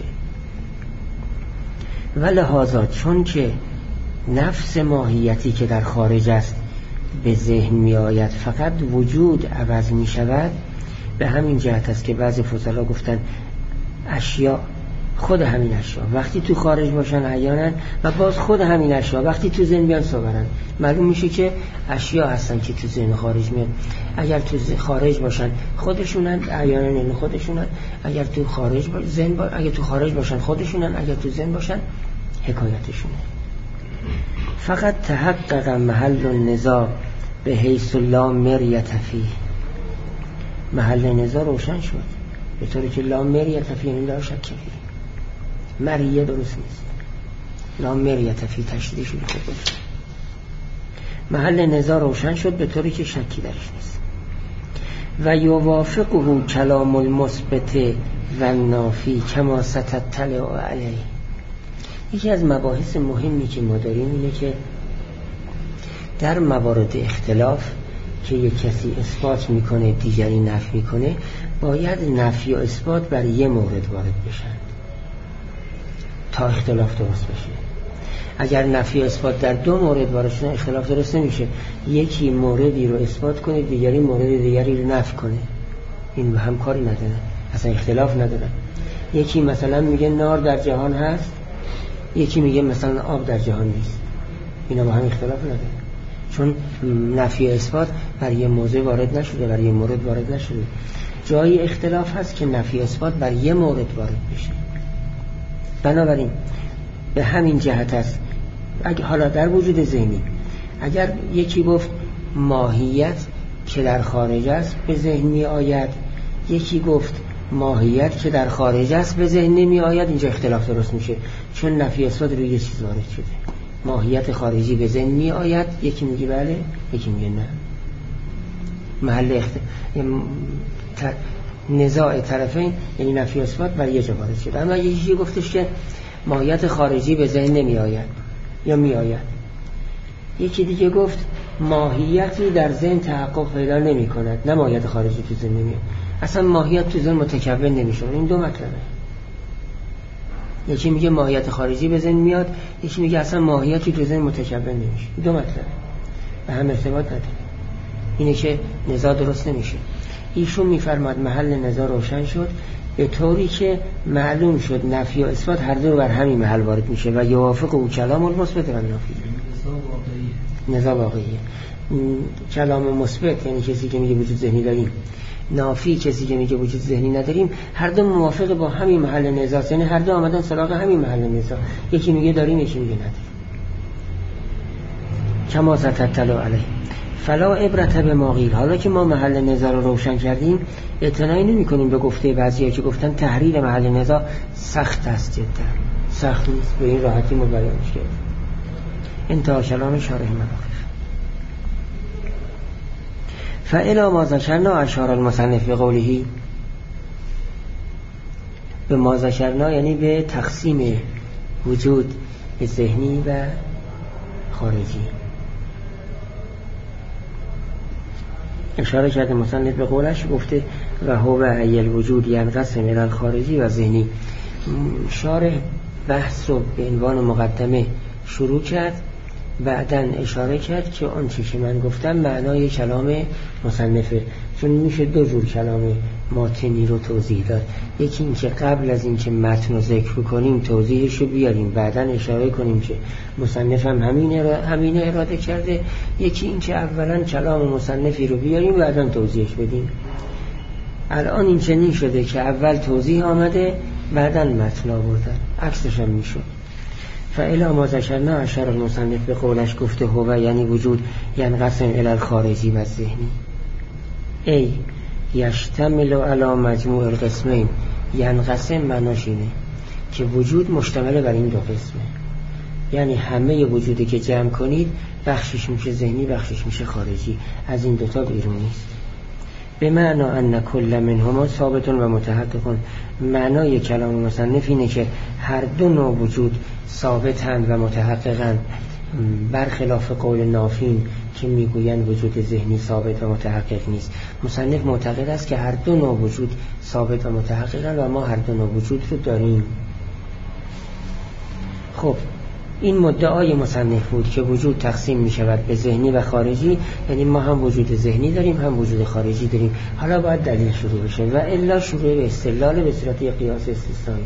ولهذا چون که نفس ماهیتی که در خارج است به ذهن می آید فقط وجود عوض می شود، به همین جهت است که بعضی فضلا گفتن اشیا خود همین اشیا وقتی تو خارج باشن عیانن و باز خود همین اشیا وقتی تو ذهن بیان صورن. معلوم میشه که اشیا هستن که تو ذهن خارج میاد. اگر تو خارج باشن خودشونن عیانن، یعنی خودشونن. اگر تو خارج با... ذهن با... اگر تو خارج باشن خودشونن، اگر تو ذهن باشن حکایتشونه. فقط تحقق محل النزاع به حیث لا مریت فیه. محل نزاع روشن شد به طوری که لا مریت فیه، یعنی لا شک فیه. مریه درست نیست، لا مریت فیه تشدید شد. محل نزاع روشن شد به طوری که شکی درش نیست. و یوافقه کلام المثبت و نافی کما ستطلع علیه. یکی از مباحث مهمی که ما داریم اینه که در موارد اختلاف که یک کسی اثبات میکنه دیگری نفی میکنه، باید نفی و اثبات بر یه مورد وارد بشن تا اختلاف درست بشه. اگر نفی و اثبات در دو مورد وارد شدن اختلاف درست نمیشه. یکی موردی رو اثبات کنه دیگری مورد دیگری رو نفی کنه، این به هم کاری نداره. اصلا اختلاف ندارن. یکی مثلا میگه نار در جهان هست، یکی میگه مثلا آب در جهان نیست. اینا با هم اختلاف نداره، چون نفی اثبات بر یه موضوع وارد نشده، بر یه مورد وارد نشده. جایی اختلاف هست که نفی اثبات بر یه مورد وارد بشه. بنابراین به همین جهت است. اگه حالا در وجود ذهنی اگر یکی گفت ماهیت که در خارج است به ذهن می آید، یکی گفت ماهیت که در خارج است به ذهن نمی آید، اینجا اختلاف درست میشه، چون نفی اثبات روی یه چیز وارد شده. ماهیت خارجی به ذهن می آید، یکی میگه بله، یکی میگه نه. محل اخت... تر... نزاع طرفین یعنی نفی اثبات بر یه جا وارد شده. اما یکی گفتش که ماهیت خارجی به ذهن نمی آید یا می آید، یکی دیگه گفت ماهیتی در ذهن تحقق پیدا نمی کند، نه ماهیت خارجی تو ذهن نمی آید. اصلا ماهیت تو ذهن متکون نمی شود. این دو مطلبه. یکی میگه ماهیت خارجی به ذهن میاد، یکی میگه اصلا ماهیتی تو ذهن متکون نمیشه. دو مطلبه، به هم ارتباط نداره. اینه که نزاع درست نمیشه. ایشون میفرماد محل نزاع روشن شد به طوری که معلوم شد نفی و اثبات هر دو بر همین محل وارد میشه و یوافق او کلام المثبت و نافی. نزاع واقعیه. کلام مثبت یعنی کسی که میگه وجود ذهنی داریم، نافی کسی که میگه وجود ذهنی نداریم، هر دو موافق با همین محل نزاع، یعنی هر دو آمدن سراغ همین محل نزاع. یکی میگه داریم، یکی میگه نداریم. کما ستطلع علیه فلا عبرت به ما قیل. حالا که ما محل نزاع رو روشن کردیم، اعتنایی نمی کنیم به گفته بعضیا که گفتن تحریر محل نزاع سخت است. جدا سخت نیست، به این راحتی ما بیانش کردیم. انتها کلام شارح مواقف. فإلی ما ذکرنا اشار المصنف بقوله. به ما ذکرنا یعنی به تقسیم وجود به ذهنی و خارجی اشاره کرده. مصنف به قولش گفته و هو ایل وجود ینقسم الی الخارجی و ذهنی. شارح بحث رو به عنوان مقدمه شروع کرد، بعداً اشاره کرد که اون چیزی که من گفتم معنای کلام مصنفه، چون میشه دو جور کلام ماتنی رو توضیح داد. یکی این که قبل از این که متن رو ذکر کنیم توضیحش رو بیاریم، بعداً اشاره کنیم که مصنف هم همین اراده, همین اراده کرده. یکی این که اولاً کلام مصنفی رو بیاریم بعداً توضیحش بدیم. الان این چنین شده که اول توضیح آمده بعداً متن آوردن، عکسش هم میشد. فإلی ما ذکرنا اشار المصنف به قولش گفته هو یعنی وجود ینقسم الی الخارجی و ذهنی. ای یشتمل علی مجموع القسمین. ینقسم معناش اینه که وجود مشتمل بر این دو قسمه، یعنی همه وجودی که جمع کنید بخشش میشه ذهنی، بخشش میشه خارجی، از این دوتا بیرون نیست. به معنی ان کل منهما ثابت و متحقق. معنای کلام مصنف اینه که هر دو نوع وجود ثابتند و متحققند، برخلاف قول نافین که میگویند وجود ذهنی ثابت و متحقق نیست. مصنف معتقد است که هر دو نوع وجود ثابت و متحققند و ما هر دو نوع وجود رو داریم. خب این مدعای مصنف بود که وجود تقسیم می شود به ذهنی و خارجی، یعنی ما هم وجود ذهنی داریم هم وجود خارجی داریم. حالا باید دلیل شروع بشه و الا شروع به استدلال به صورت قیاس استثنایی.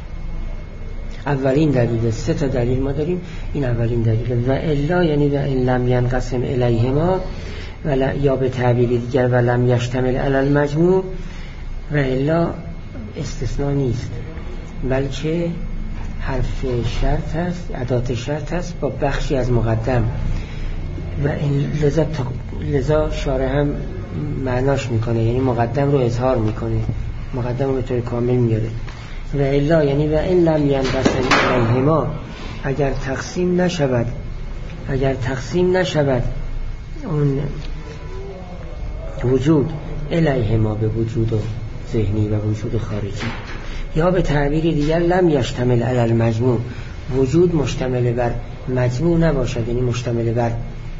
اولین دلیل، سه تا دلیل ما داریم، این اولین دلیل. و الا یعنی و ان لم ینقسم الیهما و یا به تعبیر دیگر و لم یشتمل علی المجموع. و الا استثناء نیست بلکه حرف شرط هست، ادات شرط هست با بخشی از مقدم. و این لذا, لذا شارح هم معناش میکنه، یعنی مقدم رو اظهار میکنه، مقدم رو به طور کامل میاره. و الا یعنی و این لم ینقسم الیهما، اگر تقسیم نشود اگر تقسیم نشود اون وجود الیهما به وجود ذهنی و وجود خارجی، یا به تعبیر دیگر لم یشتمل علی المجموع، وجود مشتمل بر مجموع نباشد، یعنی مشتمل بر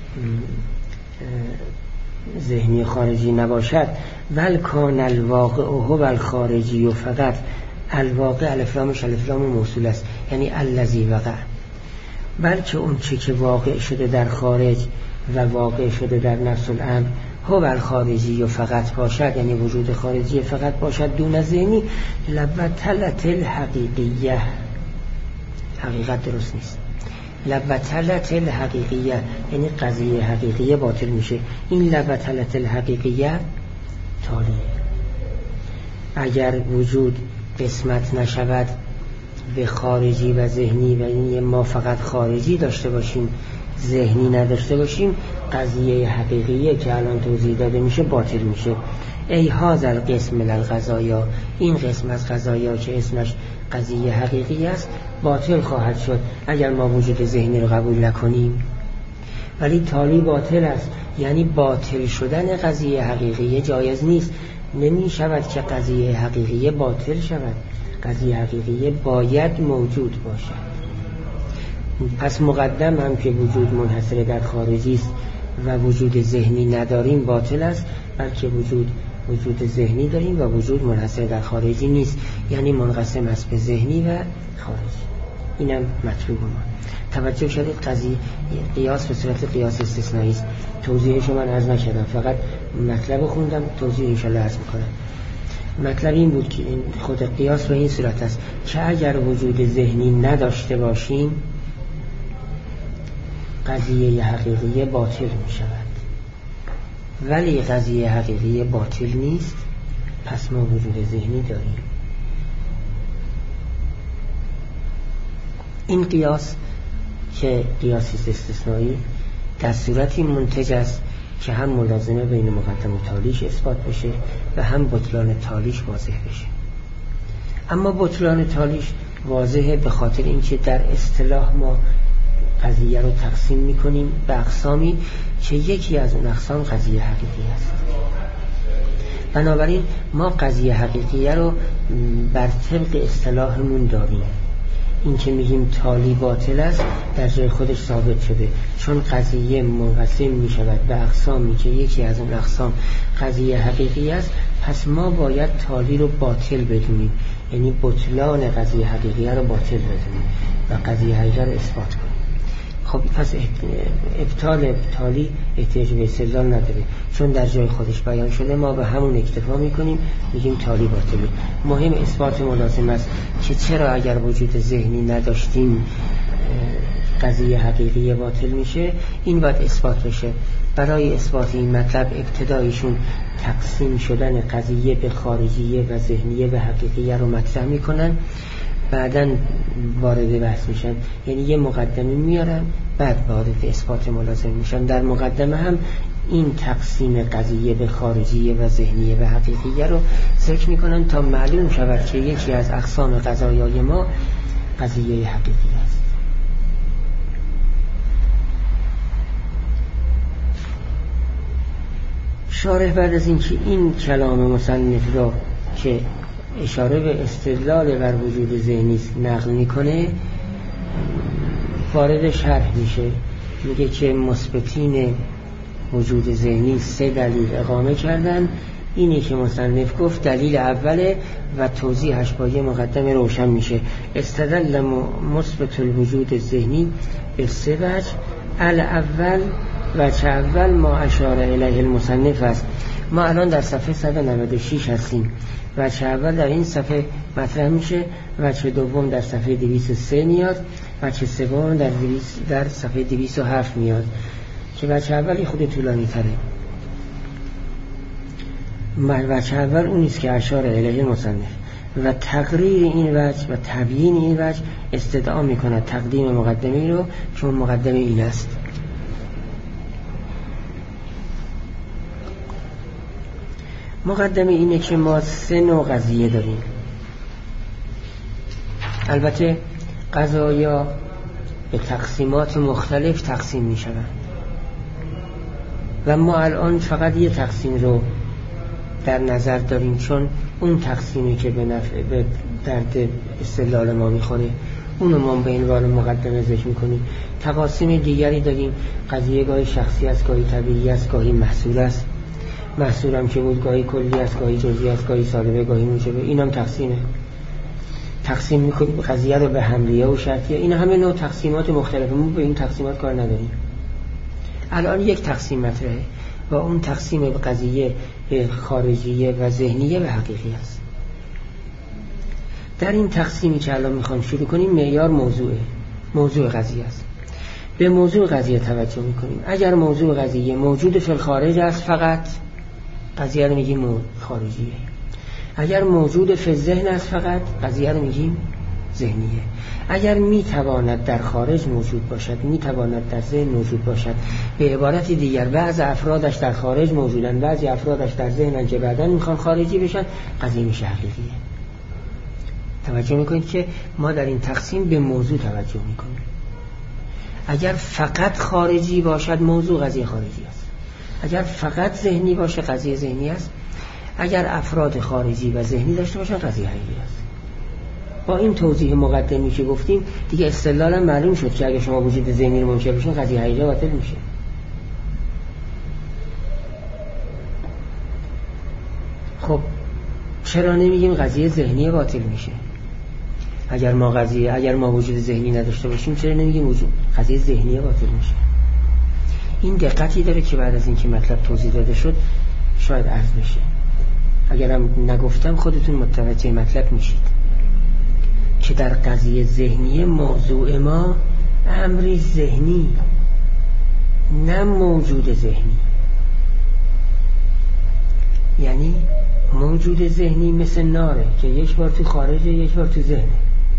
ذهنی خارجی نباشد. ول کان الواقع هو الخارجی و فقط الواقع الف لامش الف لام موصول است، یعنی الذی وقع، بلکه اون چه که واقع شده در خارج و واقع شده در نفس الامر هو الخارجی و فقط باشد، یعنی وجود خارجی فقط باشد دون ذهنی، لبطلت الحقیقیه، حقیقت درست نیست، لبطلت الحقیقیه یعنی قضیه حقیقیه باطل میشه. این لبطلت الحقیقیه تالیه. اگر وجود قسمت نشود به خارجی و ذهنی و این ما فقط خارجی داشته باشیم ذهنی نداشته باشیم، قضیه حقیقیه که الان توضیح داده میشه باطل میشه. ای هذا القسم من القضایا، این قسم از قضایا که اسمش قضیه حقیقی است باطل خواهد شد اگر ما وجود ذهنی رو قبول نکنیم. ولی تالی باطل است، یعنی باطل شدن قضیه حقیقیه جایز نیست. نمی شود که قضیه حقیقیه باطل شود، قضیه حقیقیه باید موجود باشد. پس مقدم هم که وجود منحصر در خارجی است و وجود ذهنی نداریم باطل است، بلکه وجود وجود ذهنی داریم و وجود منحصر در خارجی نیست، یعنی منقسم است به ذهنی و خارجی. اینم مطلوب ما. توجه شدید قضیه قیاس به صورت قیاس استثنایی است. توضیحش من عرض نشدم، فقط مطلب خوندم، توضیح ان شاء الله عرض میکنم. مطلب این بود که خود قیاس به این صورت است که اگر وجود ذهنی نداشته باشیم قضیه حقیقیه باطل می شود، ولی قضیه حقیقیه باطل نیست، پس ما وجود ذهنی داریم. این قیاس که قیاسی استثنایی در صورتی منتج است که هم ملازمه بین مقدم و تالیش اثبات بشه و هم بطلان تالیش واضح بشه. اما بطلان تالیش واضحه به خاطر اینکه در اصطلاح ما قضیه رو تقسیم میکنیم به اقسامی که یکی از اون اقسام قضیه حقیقی است. بنابراین ما قضیه حقیقیه رو بر طبق اصطلاحمون داریم. این که میگیم تالی باطل است در جای خودش ثابت شده، چون قضیه منقسم میشود به اقسامی که یکی از اون اقسام قضیه حقیقی است، پس ما باید تالی رو باطل بدونیم، یعنی بطلان قضیه حقیقیه رو باطل بدونیم و قضیه حقیقیه رو اثبات کنیم. خب پس ابطال تالی احتیاج به استدلال نداره، چون در جای خودش بیان شده، ما به همون اکتفا میکنیم، میگیم تالی باطله. مهم اثبات ملازم است که چرا اگر وجود ذهنی نداشتیم قضیه حقیقی باطل میشه، این باید اثبات بشه. برای اثبات این مطلب ابتدایشون تقسیم شدن قضیه به خارجیه و ذهنیه و حقیقیه رو مطرح میکنن، بعداً وارد بحث میشن، یعنی یه مقدمه میارن بعد وارد اثبات ملازم میشن. در مقدمه هم این تقسیم قضیه به خارجیه و ذهنیه و حقیقیه رو ذکر میکنن تا معلوم شود که یکی از اقسام قضایای ما قضیه حقیقی است. شارح بعد از اینکه این کلام مصنف را که اشاره به استدلال بر وجود ذهنی نقل میکنه وارد شرح میشه. میگه که مثبتین وجود ذهنی سه دلیل اقامه کردن. اینی که مصنف گفت دلیل اوله و توضیحش با یه مقدمه روشن میشه. استدل مثبت الوجود ذهنی به سه وجه. الاول وجه اول ما اشاره الیه المصنف است. ما الان در صفحه صد و نود و شش هستیم. وجه اول در این صفحه مطرح میشه، وجه دوم در صفحه دویست و سه میاد، وجه سوم در در صفحه دویست و هفت میاد که وجه اولی خود طولانی تره. وجه اول اونیست که اشاره الیه مصنف و تقریر این وجه و تبیین این وجه استدعا میکنه تقدیم مقدمه رو، چون مقدمه این است. مقدمه اینه که ما سه نوع قضیه داریم. البته قضایا به تقسیمات مختلف تقسیم می شوند و ما الان فقط یه تقسیم رو در نظر داریم، چون اون تقسیمی که به نفع به درد استدلال ما میخوره اونو ما به عنوان مقدمه ذکر میکنیم. تقاسیم دیگری داریم، قضیه گاهی شخصی است، گاهی طبیعی است، گاهی محصول است. محصول هم که بود گاهی کلی است، گاهی جزئی است، گاهی سالبه، گاهی موجبه. اینم تقسیمه. تقسیم میکنیم قضیه رو به حملیه و شرطیه. این همه نوع تقسیمات مختلفه، ما به این تقسیمات کار نداریم. الان یک تقسیم مطرحه، و اون تقسیم قضیه خارجیه و ذهنیه و حقیقی است. در این تقسیمی که الان میخوایم شروع کنیم معیار موضوعه، موضوع قضیه است. به موضوع قضیه توجه میکنیم. اگر موضوع قضیه موجود فی الخارج است فقط، قضیه رو میگیم خارجیه. اگر موجود فی الذهن است فقط، قضیه رو میگیم ذهنیه. اگر میتواند در خارج موجود باشد، میتواند در ذهن موجود باشد، به عبارت دیگر بعض افرادش در خارج موجودن، بعضی افرادش در ذهنن که بعداً میخوان خارجی بشن، قضیه میشه حقیقیه. توجه میکنید که ما در این تقسیم به موضوع توجه میکنیم. اگر فقط خارجی باشد موضوع قضیه خارجی است، اگر فقط ذهنی باشه قضیه ذهنی است، اگر افراد خارجی و ذهنی داشته باشن قضیه حقیقی است. با این توضیح مقدمی که گفتیم دیگه استدلالا معلوم شد که اگر شما وجود ذهنی رو منکر بشین قضیه حقیقی باطل میشه. خب چرا نمیگیم قضیه ذهنی باطل میشه؟ اگر ما قضیه اگر ما وجود ذهنی نداشته باشیم چرا نمیگیم وجود قضیه ذهنی باطل میشه؟ این دقتی داره که بعد از اینکه مطلب توضیح داده شد شاید عرض بشه. اگرم نگفتم خودتون متوجه مطلب میشید که در قضیه ذهنی موضوع ما امری ذهنی، نه موجود ذهنی. یعنی موجود ذهنی مثل ناره که یک بار تو خارجه یک بار تو ذهنه،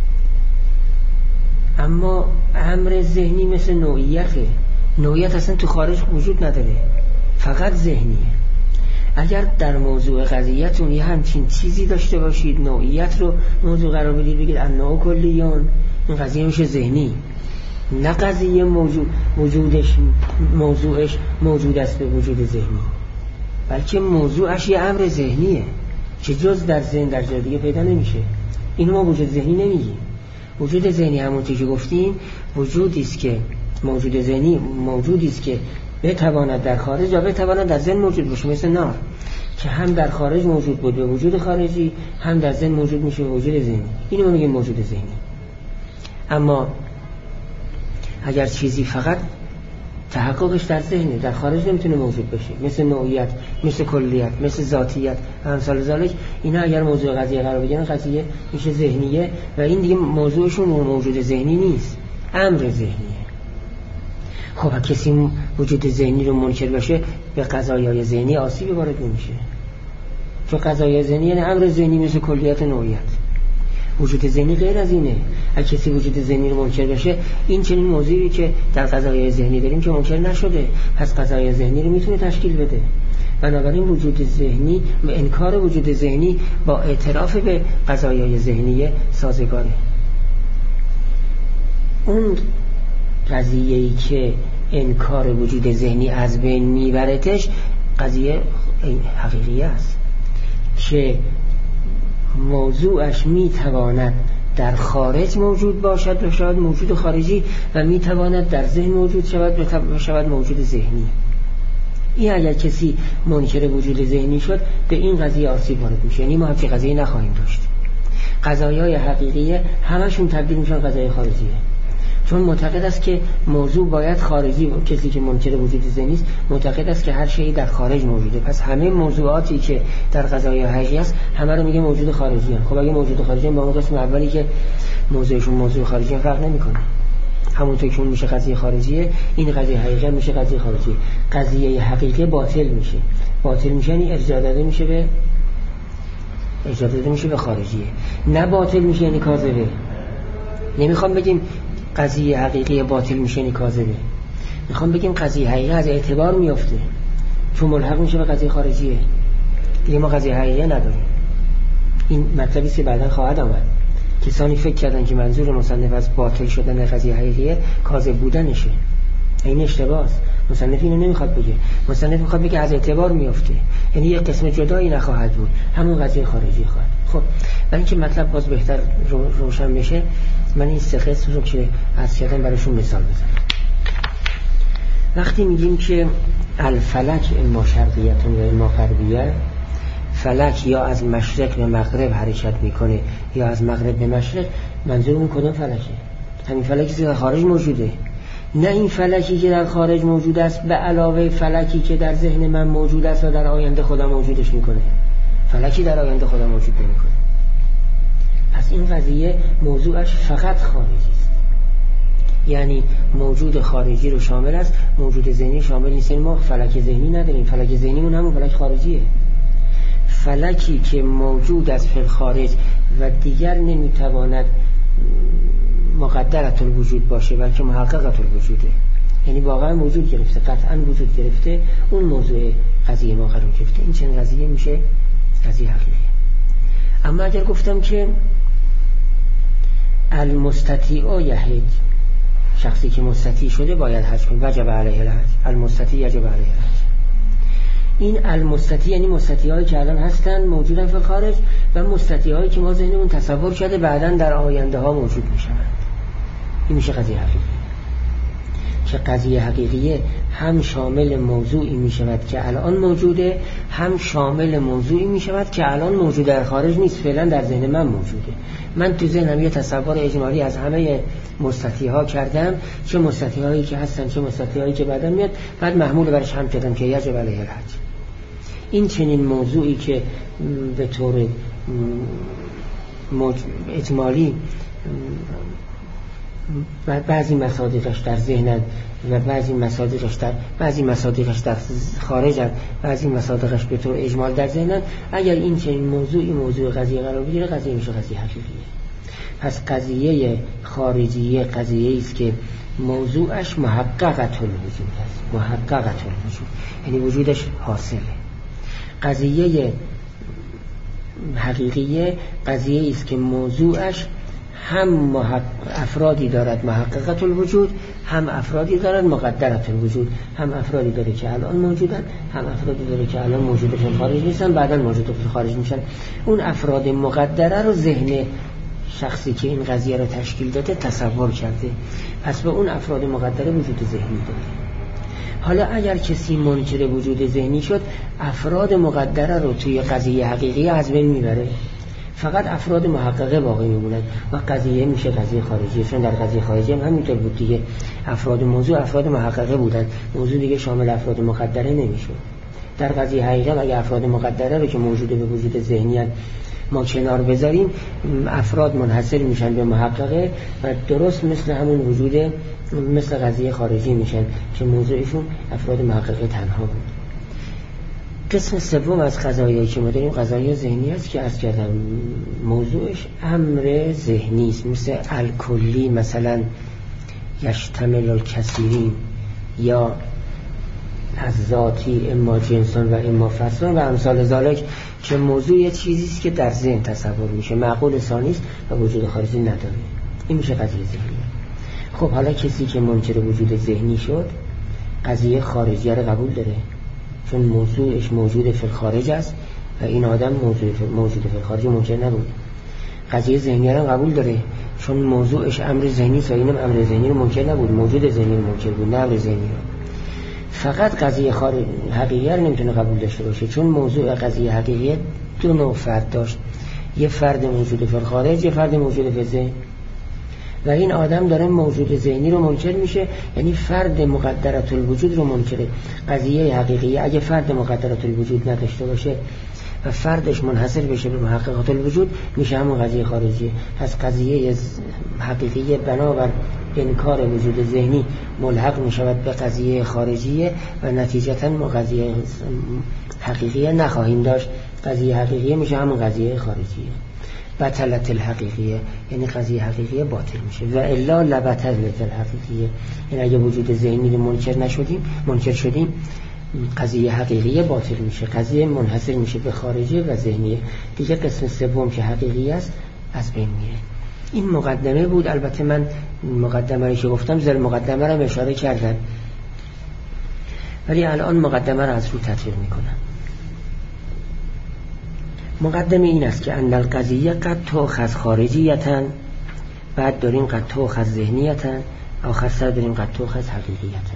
اما امر ذهنی مثل نوعیته. نوعیت اصلا تو خارج وجود نداره، فقط ذهنیه. اگر در موضوع قضیه‌تون یه همچین چیزی داشته باشید، نوعیت رو موضوع قرار بدید، بگید النوع کلیون، این قضیه میشه ذهنی. نه قضیه موجود وجودش موضوعش موجود است به وجود ذهنی، بلکه موضوعش یه امر ذهنیه که جز در ذهن در جای دیگه پیدا نمیشه. اینو ما وجود ذهنی نمیگیم. وجود ذهنی همونطور که گفتیم وجودی است که موجود ذهنی موجودی است که بتواند در خارج یا بتواند در ذهن موجود باشه، مثل نار که هم در خارج موجود بود به وجود خارجی، هم در ذهن موجود میشه به وجود ذهنی. اینو ما میگیم موجود ذهنی. اما اگر چیزی فقط تحققش در ذهنه، در خارج نمیتونه موجود بشه، مثل نوعیت، مثل کلیت، مثل ذاتیت و امثال ذالک، اینا اگر موضوع قضیه قرار بگیرن قضیه میشه ذهنیه و این دیگه موضوعشون موجود ذهنی نیست، امر ذهنیه. خب کسی وجود ذهنی رو منکر بشه به قضایای ذهنی آسیبی وارد نمیشه، چون قضایای ذهنی یعنی امر ذهنی مثل کلیت و نوعیت. وجود ذهنی غیر از اینه. اگه کسی وجود ذهنی رو منکر بشه، این چنین موضوعی که در قضایای ذهنی داریم که منکر نشده، پس قضایای ذهنی رو میتونه تشکیل بده. بنابراین وجود ذهنی و انکار وجود ذهنی با اعتراف به قضایای ذهنی سازگاره. اون قضیه‌ای که انکار وجود ذهنی از بین میبرتش قضیه حقیقی است که موضوعش میتواند در خارج موجود باشد و شاید موجود خارجی و میتواند در ذهن موجود شود و شاید موجود ذهنی. این اگر کسی منکر وجود ذهنی شد به این قضیه آسیب وارد میشه، یعنی ما همچین قضیه نخواهیم داشت. قضایای حقیقیه همشون تبدیل میشن قضای خارجیه، چون معتقد است که موضوع باید خارجی بود. کسی که منکر وجود ذهنی است معتقد است که هر شیء در خارج موجوده، پس همه موضوعاتی که در قضایای حقیقی است همه رو میگه موجود خارجی هست. خب اگه موجود خارجی هم با اون قسم اولی که موضوعشون موضوع خارجی هم فرق نمیکنه، همونطور که اون میشه قضیه خارجیه، این قضیه حقیقی میشه قضیه خارجی. قضیه حقیقی باطل میشه. باطل میشه یعنی ارجاع داده میشه به ارجاع داده میشه به خارجیه. نه باطل میشه یعنی کاذبه. نمیخوام بگیم قضیه حقیقی باطل میشه یعنی کاذبه، میخوام بگیم قضیه حقیقی از اعتبار میفته چون ملحق میشه به قضیه خارجیه. دیگه ما قضیه حقیقی نداریم. این مطلبی که بعداً خواهد آمد. کسانی فکر کردن که منظور مصنف از باطل شدن قضیه حقیقیه کاذب بودنشه. این اشتباهه. مصنف اینو نمیخواد بگه. مصنف میخواد بگه از اعتبار میفته، یعنی یک قسم جدایی نخواهد بود، همون قضیه خارجی خواهد. خب برای اینکه مطلب باز بهتر رو روشن بشه، من این سه قسم رو که از کردم براشون مثال بزنم. وقتی میگیم که الفلک اما شرقیتون یا اما غربیه، فلک یا از مشرق به مغرب حرکت میکنه یا از مغرب به مشرق، منظورمون کدوم فلکه؟ همین فلکی که در خارج موجوده. نه این فلکی که در خارج موجود است به علاوه فلکی که در ذهن من موجود است و در آینده خدا موجودش میکنه. فلکی در آینده خدا موجود نمیکنه. پس این قضیه موضوعش فقط خارجی است، یعنی موجود خارجی رو شامل است، موجود ذهنی شامل نیست. ما فلک ذهنی نداریم، فلک ذهنیمون همون فلک خارجیه. فلکی که موجود است فی الخارج و دیگر نمیتواند مقدرت الوجود باشه بلکه محققت الوجوده، یعنی واقعا وجود گرفته، قطعا وجود گرفته، اون موضوع قضیه ما قرار گرفته. این چنین قضیه میشه قضیه حقیقی. اما اگر گفتم که المستطیع یحج، شخصی که مستطیع شده باید حج کنه، وجب علیه الحج، المستطیع یجب علیه الحج. این المستطیع یعنی مستطیعایی که الان هستن موجودن فی الخارج و مستطیعایی که ما ذهنمون تصور کرده بعداً در آینده ها موجود میشن. این میشه قضیه حقیقی. که قضیه حقیقیه هم شامل موضوعی میشود که الان موجوده، هم شامل موضوعی میشود که الان موجود در خارج نیست، فعلا در ذهن من موجوده. من تو ذهنم یه تصور اجمالی از همه مستطیعها کردم، چه مستطیعهایی که هستن چه مستطیعهایی که بعدا میاد، بعد محمول برش هم کردم که یجب علیه الحج. این چنین موضوعی که به طور اجمالی بعضی مصادیقش در ذهنن و بعضی مصادیقش در بعضی مصادیقش در خارجن، بعضی مصادیقش به طور اجمال در ذهنن، اگر این چنین موضوعی موضوع قضیه قرار بگیره قضیه میشه قضیه حقیقیه. پس قضیه خارجیه قضیه است که موضوعش محققت الوجود است، محققت الوجود یعنی وجودش حاصله. قضیه حقیقیه قضیه است که موضوعش هم افرادی دارد محققت الوجود، هم افرادی دارد مقدرت الوجود، هم افرادی داره که الان موجودن، هم افرادی داره که الان موجود فی الخارج نیستن، بعدا موجود فی الخارج میشن. اون افراد مقدره رو ذهن شخصی که این قضیه رو تشکیل داده تصور کرده، پس به اون افراد مقدره وجود ذهنی داره. حالا اگر کسی منکر وجود ذهنی شد، افراد مقدره رو توی قضیه حقیقی از بین میبره، فقط افراد محققه باقی میمونن و قضیه میشه قضیه خارجی. چون در قضیه خارجی هم همینطور بود دیگه، افراد موضوع افراد محققه بودن، موضوع دیگه شامل افراد مقدره نمیشد. در قضیه حقیقی اگه افراد مقدره رو که موجوده به وجود ذهنیت ما کنار بذاریم، افراد منحصر میشن به محققه و درست مثل همون وجود مثل قضیه خارجی میشن که موضوعشون افراد محققه تنها بود. قسم سوم از قضایایی که ما داریم قضایی ذهنی است که عرض کردم موضوعش امر ذهنی است، مثل الکلی، مثلا یشتمل الکثیرین یا از ذاتی اما جنسان و اما فصلان و امثال ذالک، که موضوع یه چیزی است که در ذهن تصور میشه، معقول ثانی است و وجود خارجی نداره. این میشه قضیه ذهنی. خب حالا کسی که منکر وجود ذهنی شد قضیه خارجی رو قبول داره، چون موضوعش موجود فی الخارج است و این آدم موضوع موجود فی الخارج منکر نبود. قضیه ذهنی رو قبول داره چون موضوعش امر ذهنی است و اینم امر ذهنی رو منکر نبود، موجود ذهنی رو منکر بود، نه امر ذهنی رو. فقط قضیه خارج حقیقی رو نمیتونه قبول داشته باشه، چون موضوع قضیه حقیقی دو نوع فرد داشت، یه فرد موجود فی الخارج، یه فرد موجود فی ذهن، و این آدم داره موجود ذهنی رو منکر میشه، یعنی فرد مقدرت الوجود رو منکره. قضیه حقیقی اگه فرد مقدرت الوجود نداشته باشه و فردش منحصر بشه به محققات الوجود، میشه همون قضیه خارجیه. پس قضیه حقیقی بنابر انکار وجود ذهنی ملحق میشود به قضیه خارجیه و نتیجتا ما قضیه حقیقیه نخواهیم داشت. قضیه حقیقیه میشه همون قضیه خارجیه. بطلت الحقیقیه یعنی قضیه حقیقیه باطل میشه، و الا لبطلت الحقیقیه یعنی اگه وجود ذهنی رو منکر نشدیم منکر شدیم قضیه حقیقیه باطل میشه، قضیه منحصر میشه به خارجی و ذهنیه دیگه. قسم سوم که حقیقی است از بین میره. این مقدمه بود. البته من مقدمه رو که گفتم زل مقدمه رو اشاره کردم، ولی الان مقدمه رو از رو تطبیق میکنم. مقدمه این است که ان القضیه قد تؤخذ خارجیتاً، بعد داریم قد تؤخذ ذهنیتاً، آخر سر داریم قد تؤخذ حقیقیتاً.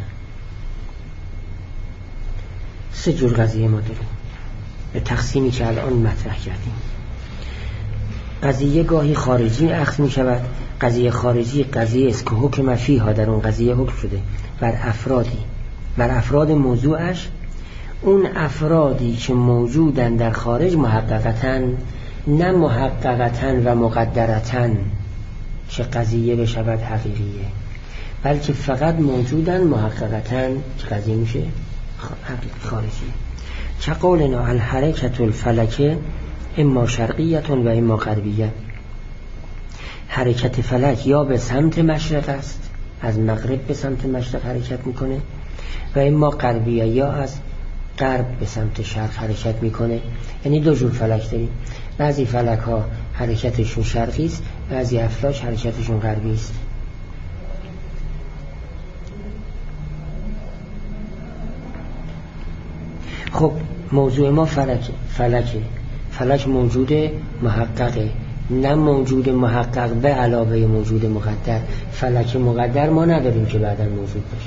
سه جور قضیه ما داریم به تقسیمی که الان مطرح کردیم. قضیه گاهی خارجی اخذ می شود قضیه خارجی قضیه است که حکم فیها در اون قضیه حکم شده بر افرادی، بر افراد موضوعش. اون افرادی که موجودن در خارج محققتاً، نه محققتاً و مقدرتاً که قضیه بشود حقیقیه، بلکه فقط موجودن محققتاً که قضیه میشه خارجی. چه قولنا الحرکت الفلکه اما شرقیت و اما غربیه. حرکت فلک یا به سمت مشرق است، از مغرب به سمت مشرق حرکت میکنه، و اما غربیه یا از غرب به سمت شرق حرکت میکنه. یعنی دو جور فلک داریم، بعضی فلک ها حرکتشون شرقی است، بعضی افلاک حرکتشون غربی است. خب موضوع ما فلک فلکه فلک موجود محققه، نه موجود محقق به علاوه موجود مقدر. فلک مقدر ما نداریم که بعدا موجود باشه.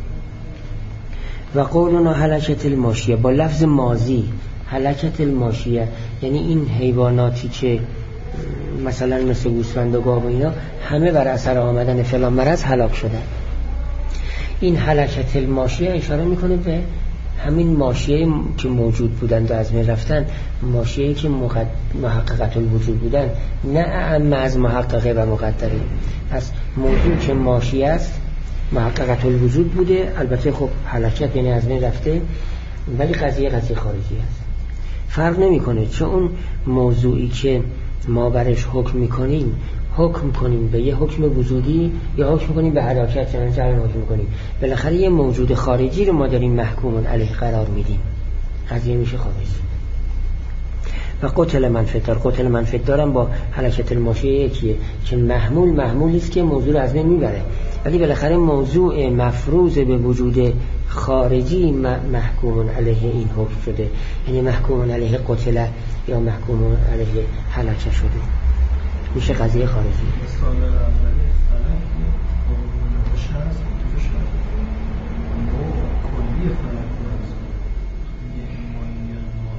و قولنا حلکت الماشیه با لفظ ماضی، حلکت الماشیه یعنی این حیواناتی که مثلا مثل گوسفند و گاو و اینا همه بر اثر آمدن فلان مرض هلاک شدن. این حلکت الماشیه اشاره میکنه به همین ماشیه که موجود بودند و از بین رفتن، ماشیه که محققت الوجود بودن، نه اعم از محققه و مقدره. پس موضوع که ماشیه است محققت الوجود بوده، البته خب حلکت یعنی از بین رفته، ولی قضیه قضیه خارجی است. فرق نمیکنه چه اون موضوعی که ما برش حکم میکنیم حکم کنیم به یه حکم وجودی یا حکم کنیم به حرکت، یعنی جریان حکم کنیم. بالاخره یه موجود خارجی رو ما داریم محکوم علیه قرار میدیم، قضیه میشه خارجی. و قتل منفعدار، قتل منفعدار هم با حرکت الماشیه یکیه که محمول محمولی است که موضوع رو از بین میبره، ولی بالاخره موضوع مفروض به وجود خارجی محکوم علیه این حکم شده، یعنی محکوم علیه قتل یا محکوم علیه حلکه شده، میشه قضیه خارجی. مثال اولی فلک قانونش هست توش نوع کلی فلک هست، یه ایمانی ما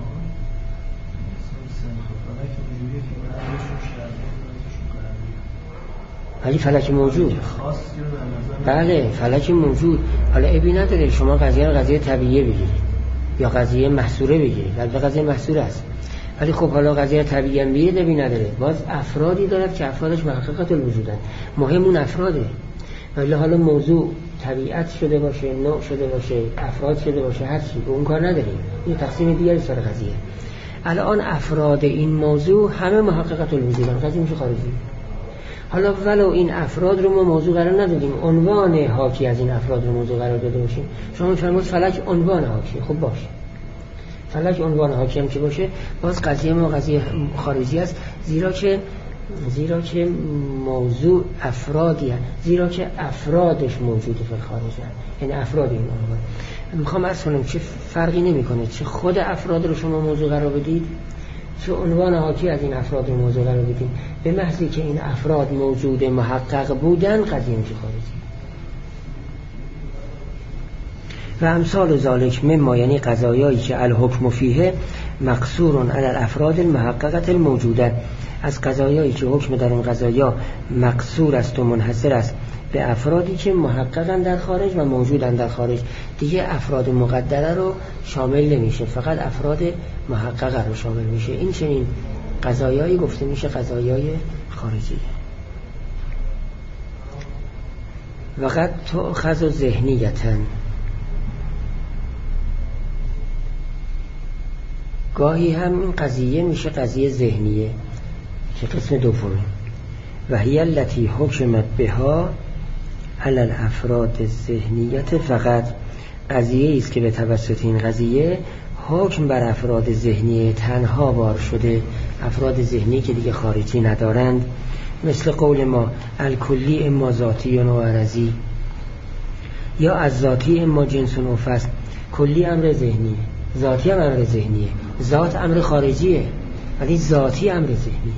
مثال سنخ فلک وجودیه که بعدشون شرقی بعدشون غربی، ولی فلک موجود خاصی رو در نظر بله فلک موجود. حالا عیبی نداره شما قضیه رو قضیه طبیعیه بگیرید یا قضیه محصوره بگیرید، البته قضیه محصوره است، ولی خب حالا قضیه طبیعی هم بیه نبی نداره، باز افرادی دارد که افرادش محققت الوجودن، مهم اون افراده. ولی حالا موضوع طبیعت شده باشه، نوع شده باشه، افراد شده باشه، هر چی، به اون کار نداریم، این تقسیم دیگری سر قضیه. الان افراد این موضوع همه محققت الوجودن، قضیه میشه خارجی. حالا ولو این افراد رو ما موضوع قرار ندادیم، عنوان حاکی از این افراد رو موضوع قرار داده باشیم، شما میفرمایید فلک عنوان حاکی، خب باشه، فلک عنوان حاکم که باشه، باز قضیه ما قضیه خارجی است، زیرا که زیرا که موضوع افرادی هست، زیرا که افرادش موجود در خارج هست، یعنی افراد این عنوان. میخوام عرض کنم چه فرقی نمیکنه چه خود افراد رو شما موضوع قرار بدید، چه عنوان حاکی از این افراد رو موضوع قرار بدید، به محضی که این افراد موجود محقق بودن قضیه میشه خارجی. و امثال ذالک مما یعنی قضایایی که الحکم فیه مقصور علی الافراد المحققه الموجوده، از قضایایی که حکم در اون قضایا مقصور است و منحصر است به افرادی که محققن در خارج و موجودن در خارج، دیگه افراد مقدره رو شامل نمیشه، فقط افراد محققه رو شامل میشه. این چنین قضایایی گفته میشه قضایای خارجی. وقد تؤخذ ذهنیتاً، گاهی هم این قضیه میشه قضیه ذهنیه که قسم دومه، و هی التی حکمت بها علی الافراد الذهنیت، فقط قضیه است که به توسط این قضیه حکم بر افراد ذهنی تنها بار شده، افراد ذهنی که دیگه خارجی ندارند. مثل قول ما الکلی اما ذاتی و عرضی، یا از ذاتی اما جنس و فصل. کلی امر ذهنیه، ذاتی هم امر ذهنیه، ذات امر خارجیه ولی ذاتی امر ذهنیه.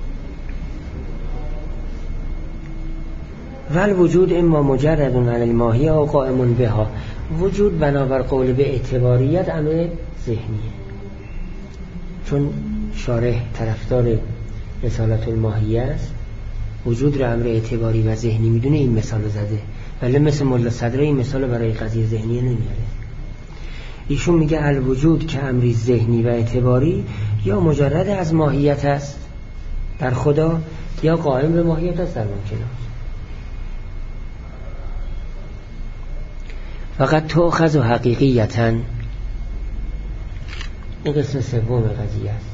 ول وجود اما مجرد عن الماهیه و قائم بها، وجود بنابر قول به اعتباریت امر ذهنیه، چون شارح طرفدار رسالت الماهیه است وجود رو امر اعتباری و ذهنی میدونه این مثال زده، ولی مثل ملا صدره این مثال برای قضیه ذهنی نمیاره. ایشون میگه الوجود که امری ذهنی و اعتباری یا مجرد از ماهیت است در خدا یا قائم به ماهیت است در ممکنات. فقط تؤخذ حقیقیتاً، این قسم سوم قضیه است،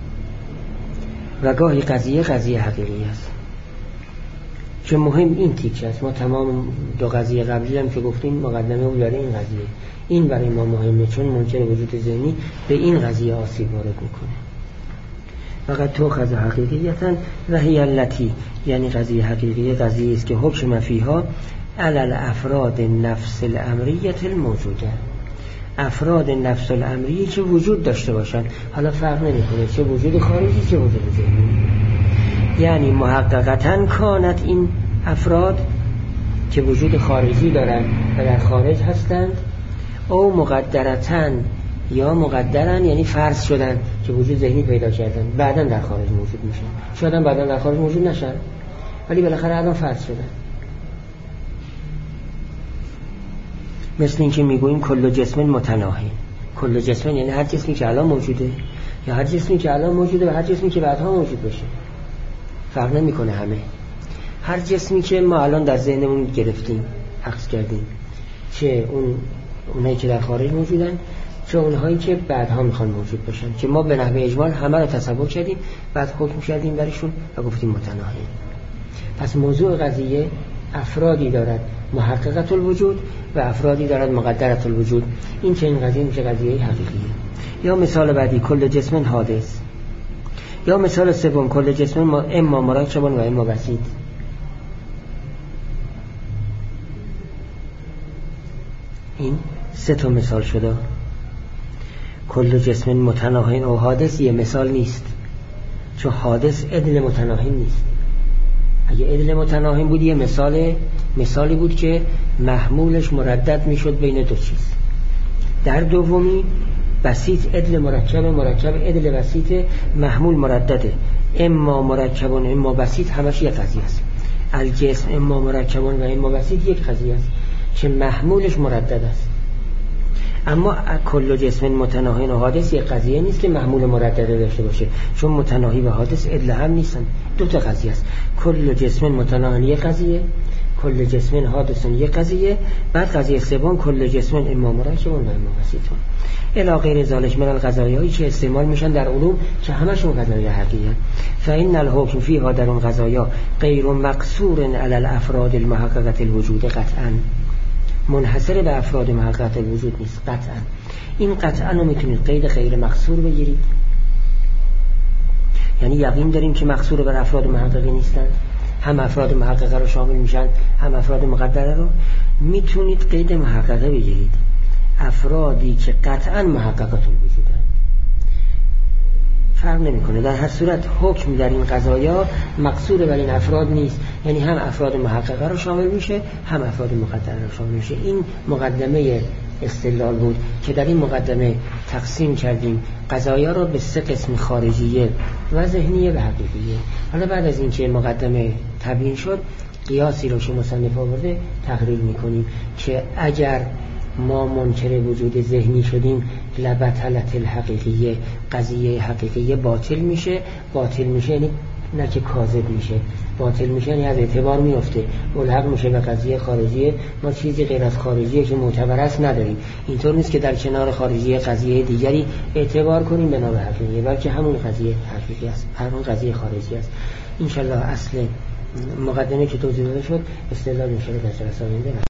و گاهی قضیه قضیه حقیقی است. چه مهم این تیکه است. ما تمام دو قضیه قبلی هم که گفتیم مقدمه بود برای این قضیه، این برای ما مهمه چون منکر وجود ذهنی به این قضیه آسیب وارد میکنه. فقط تؤخذ حقیقیتاً و هی التی، یعنی قضیه حقیقی قضیه است که حکم فیها علی الافراد نفس الامریه الموجوده، افراد نفس الامریه که وجود داشته باشن، حالا فرق نمیکنه چه وجود خارجی چه وجود ذهنی، یعنی محققتاً کانت این افراد که وجود خارجی دارن و در خارج هستند، او مقدرتاً یا مقدرن یعنی فرض شدن که وجود ذهنی پیدا کردن بعداً در خارج موجود میشن، شاید بعداً در خارج موجود نشن ولی بالاخره الان فرض شدن. مثل این که میگوییم کل جسم متناهی، کل جسم یعنی هر جسمی که الان موجوده یا هر جسمی که الان موجوده و هر جسمی که بعدها موجود بشه، فرق نمیکنه همه. هر جسمی که ما الان در ذهنمون گرفتیم عکس کردیم، چه اون اونایی که در خارج موجودن چه اونهایی که بعدها میخوان موجود باشن، که ما به نحوه اجمال همه رو تصور کردیم بعد حکم کردیم برشون و گفتیم متناهی. پس موضوع قضیه افرادی دارد محققت الوجود و افرادی دارد مقدرت الوجود. این چه این قضیه میشه قضیه حقیقیه. یا مثال بعدی کل جسم حادث، یا مثال سوم کل جسم ما اما مرکب و اما بسیط. این سه تا مثال شده. کل جسم متناهی و حادث یه مثال نیست، چون حادث عدل متناهی نیست. اگه عدل متناهی بود یه مثال مثالی بود که محمولش مردد میشد بین دو چیز. در دومی بسیط عدل مرکب، مرکب عدل بسیط، محمول مردده، اما مرکب و اما بسیط همش یک قضیه است. الجسم اما مرکب و اما بسیط یک قضیه است که محمولش مردد است. اما کل جسم متناهی و حادث یک قضیه نیست که محمول مردده داشته باشه، چون متناهی و حادث عدل هم نیستن، دو تا قضیه است. کل جسم متناهی یک قضیه، کل جسم حادث یک قضیه، بعد قضیه سوم کل جسم اما مرکب و اما بسیط. الی غیر ذالک من القضایایی که استعمال میشن در علوم که همشون قضایای حقیقیه. فإن الحکم فیها در اون قضایا غیر مقصور علی الافراد المحققه الوجود، قطعا منحصر به افراد محققه الوجود نیست. قطعا این قطعا رو میتونید قید غیر مقصور بگیرید، یعنی یقین داریم که مقصور بر افراد محققه نیستن، هم افراد محققه رو شامل میشن هم افراد مقدره رو. میتونید قید محققه بگیرید، افرادی که قطعا محققه الوجودن. فرق نمیکنه، در هر صورت حکم در این قضایا مقصور بر این افراد نیست، یعنی هم افراد محققه رو شامل میشه هم افراد مقدره رو شامل میشه. این مقدمه استدلال بود که در این مقدمه تقسیم کردیم قضایا رو به سه قسم، خارجیه و ذهنیه و حقیقیه. حالا بعد از اینکه مقدمه تبیین شد قیاسی رو که مصنف آورده تقریر میکنیم که اگر ما منکر وجود ذهنی شدیم لبطلت الحقیقیه، قضیه حقیقیه باطل میشه. باطل میشه یعنی نه که کاذب میشه، باطل میشه یعنی از اعتبار میفته، ملحق میشه به قضیه خارجیه. ما چیزی غیر از خارجیه که معتبر است نداریم. اینطور نیست که در کنار خارجیه قضیه دیگری اعتبار کنیم به نام حقیقیه، بلکه همون قضیه حقیقی است، همون قضیه خارجی است. ان شاء الله اصل مقدمه که توضیح داده شد استدلال میشه در جلسه آینده.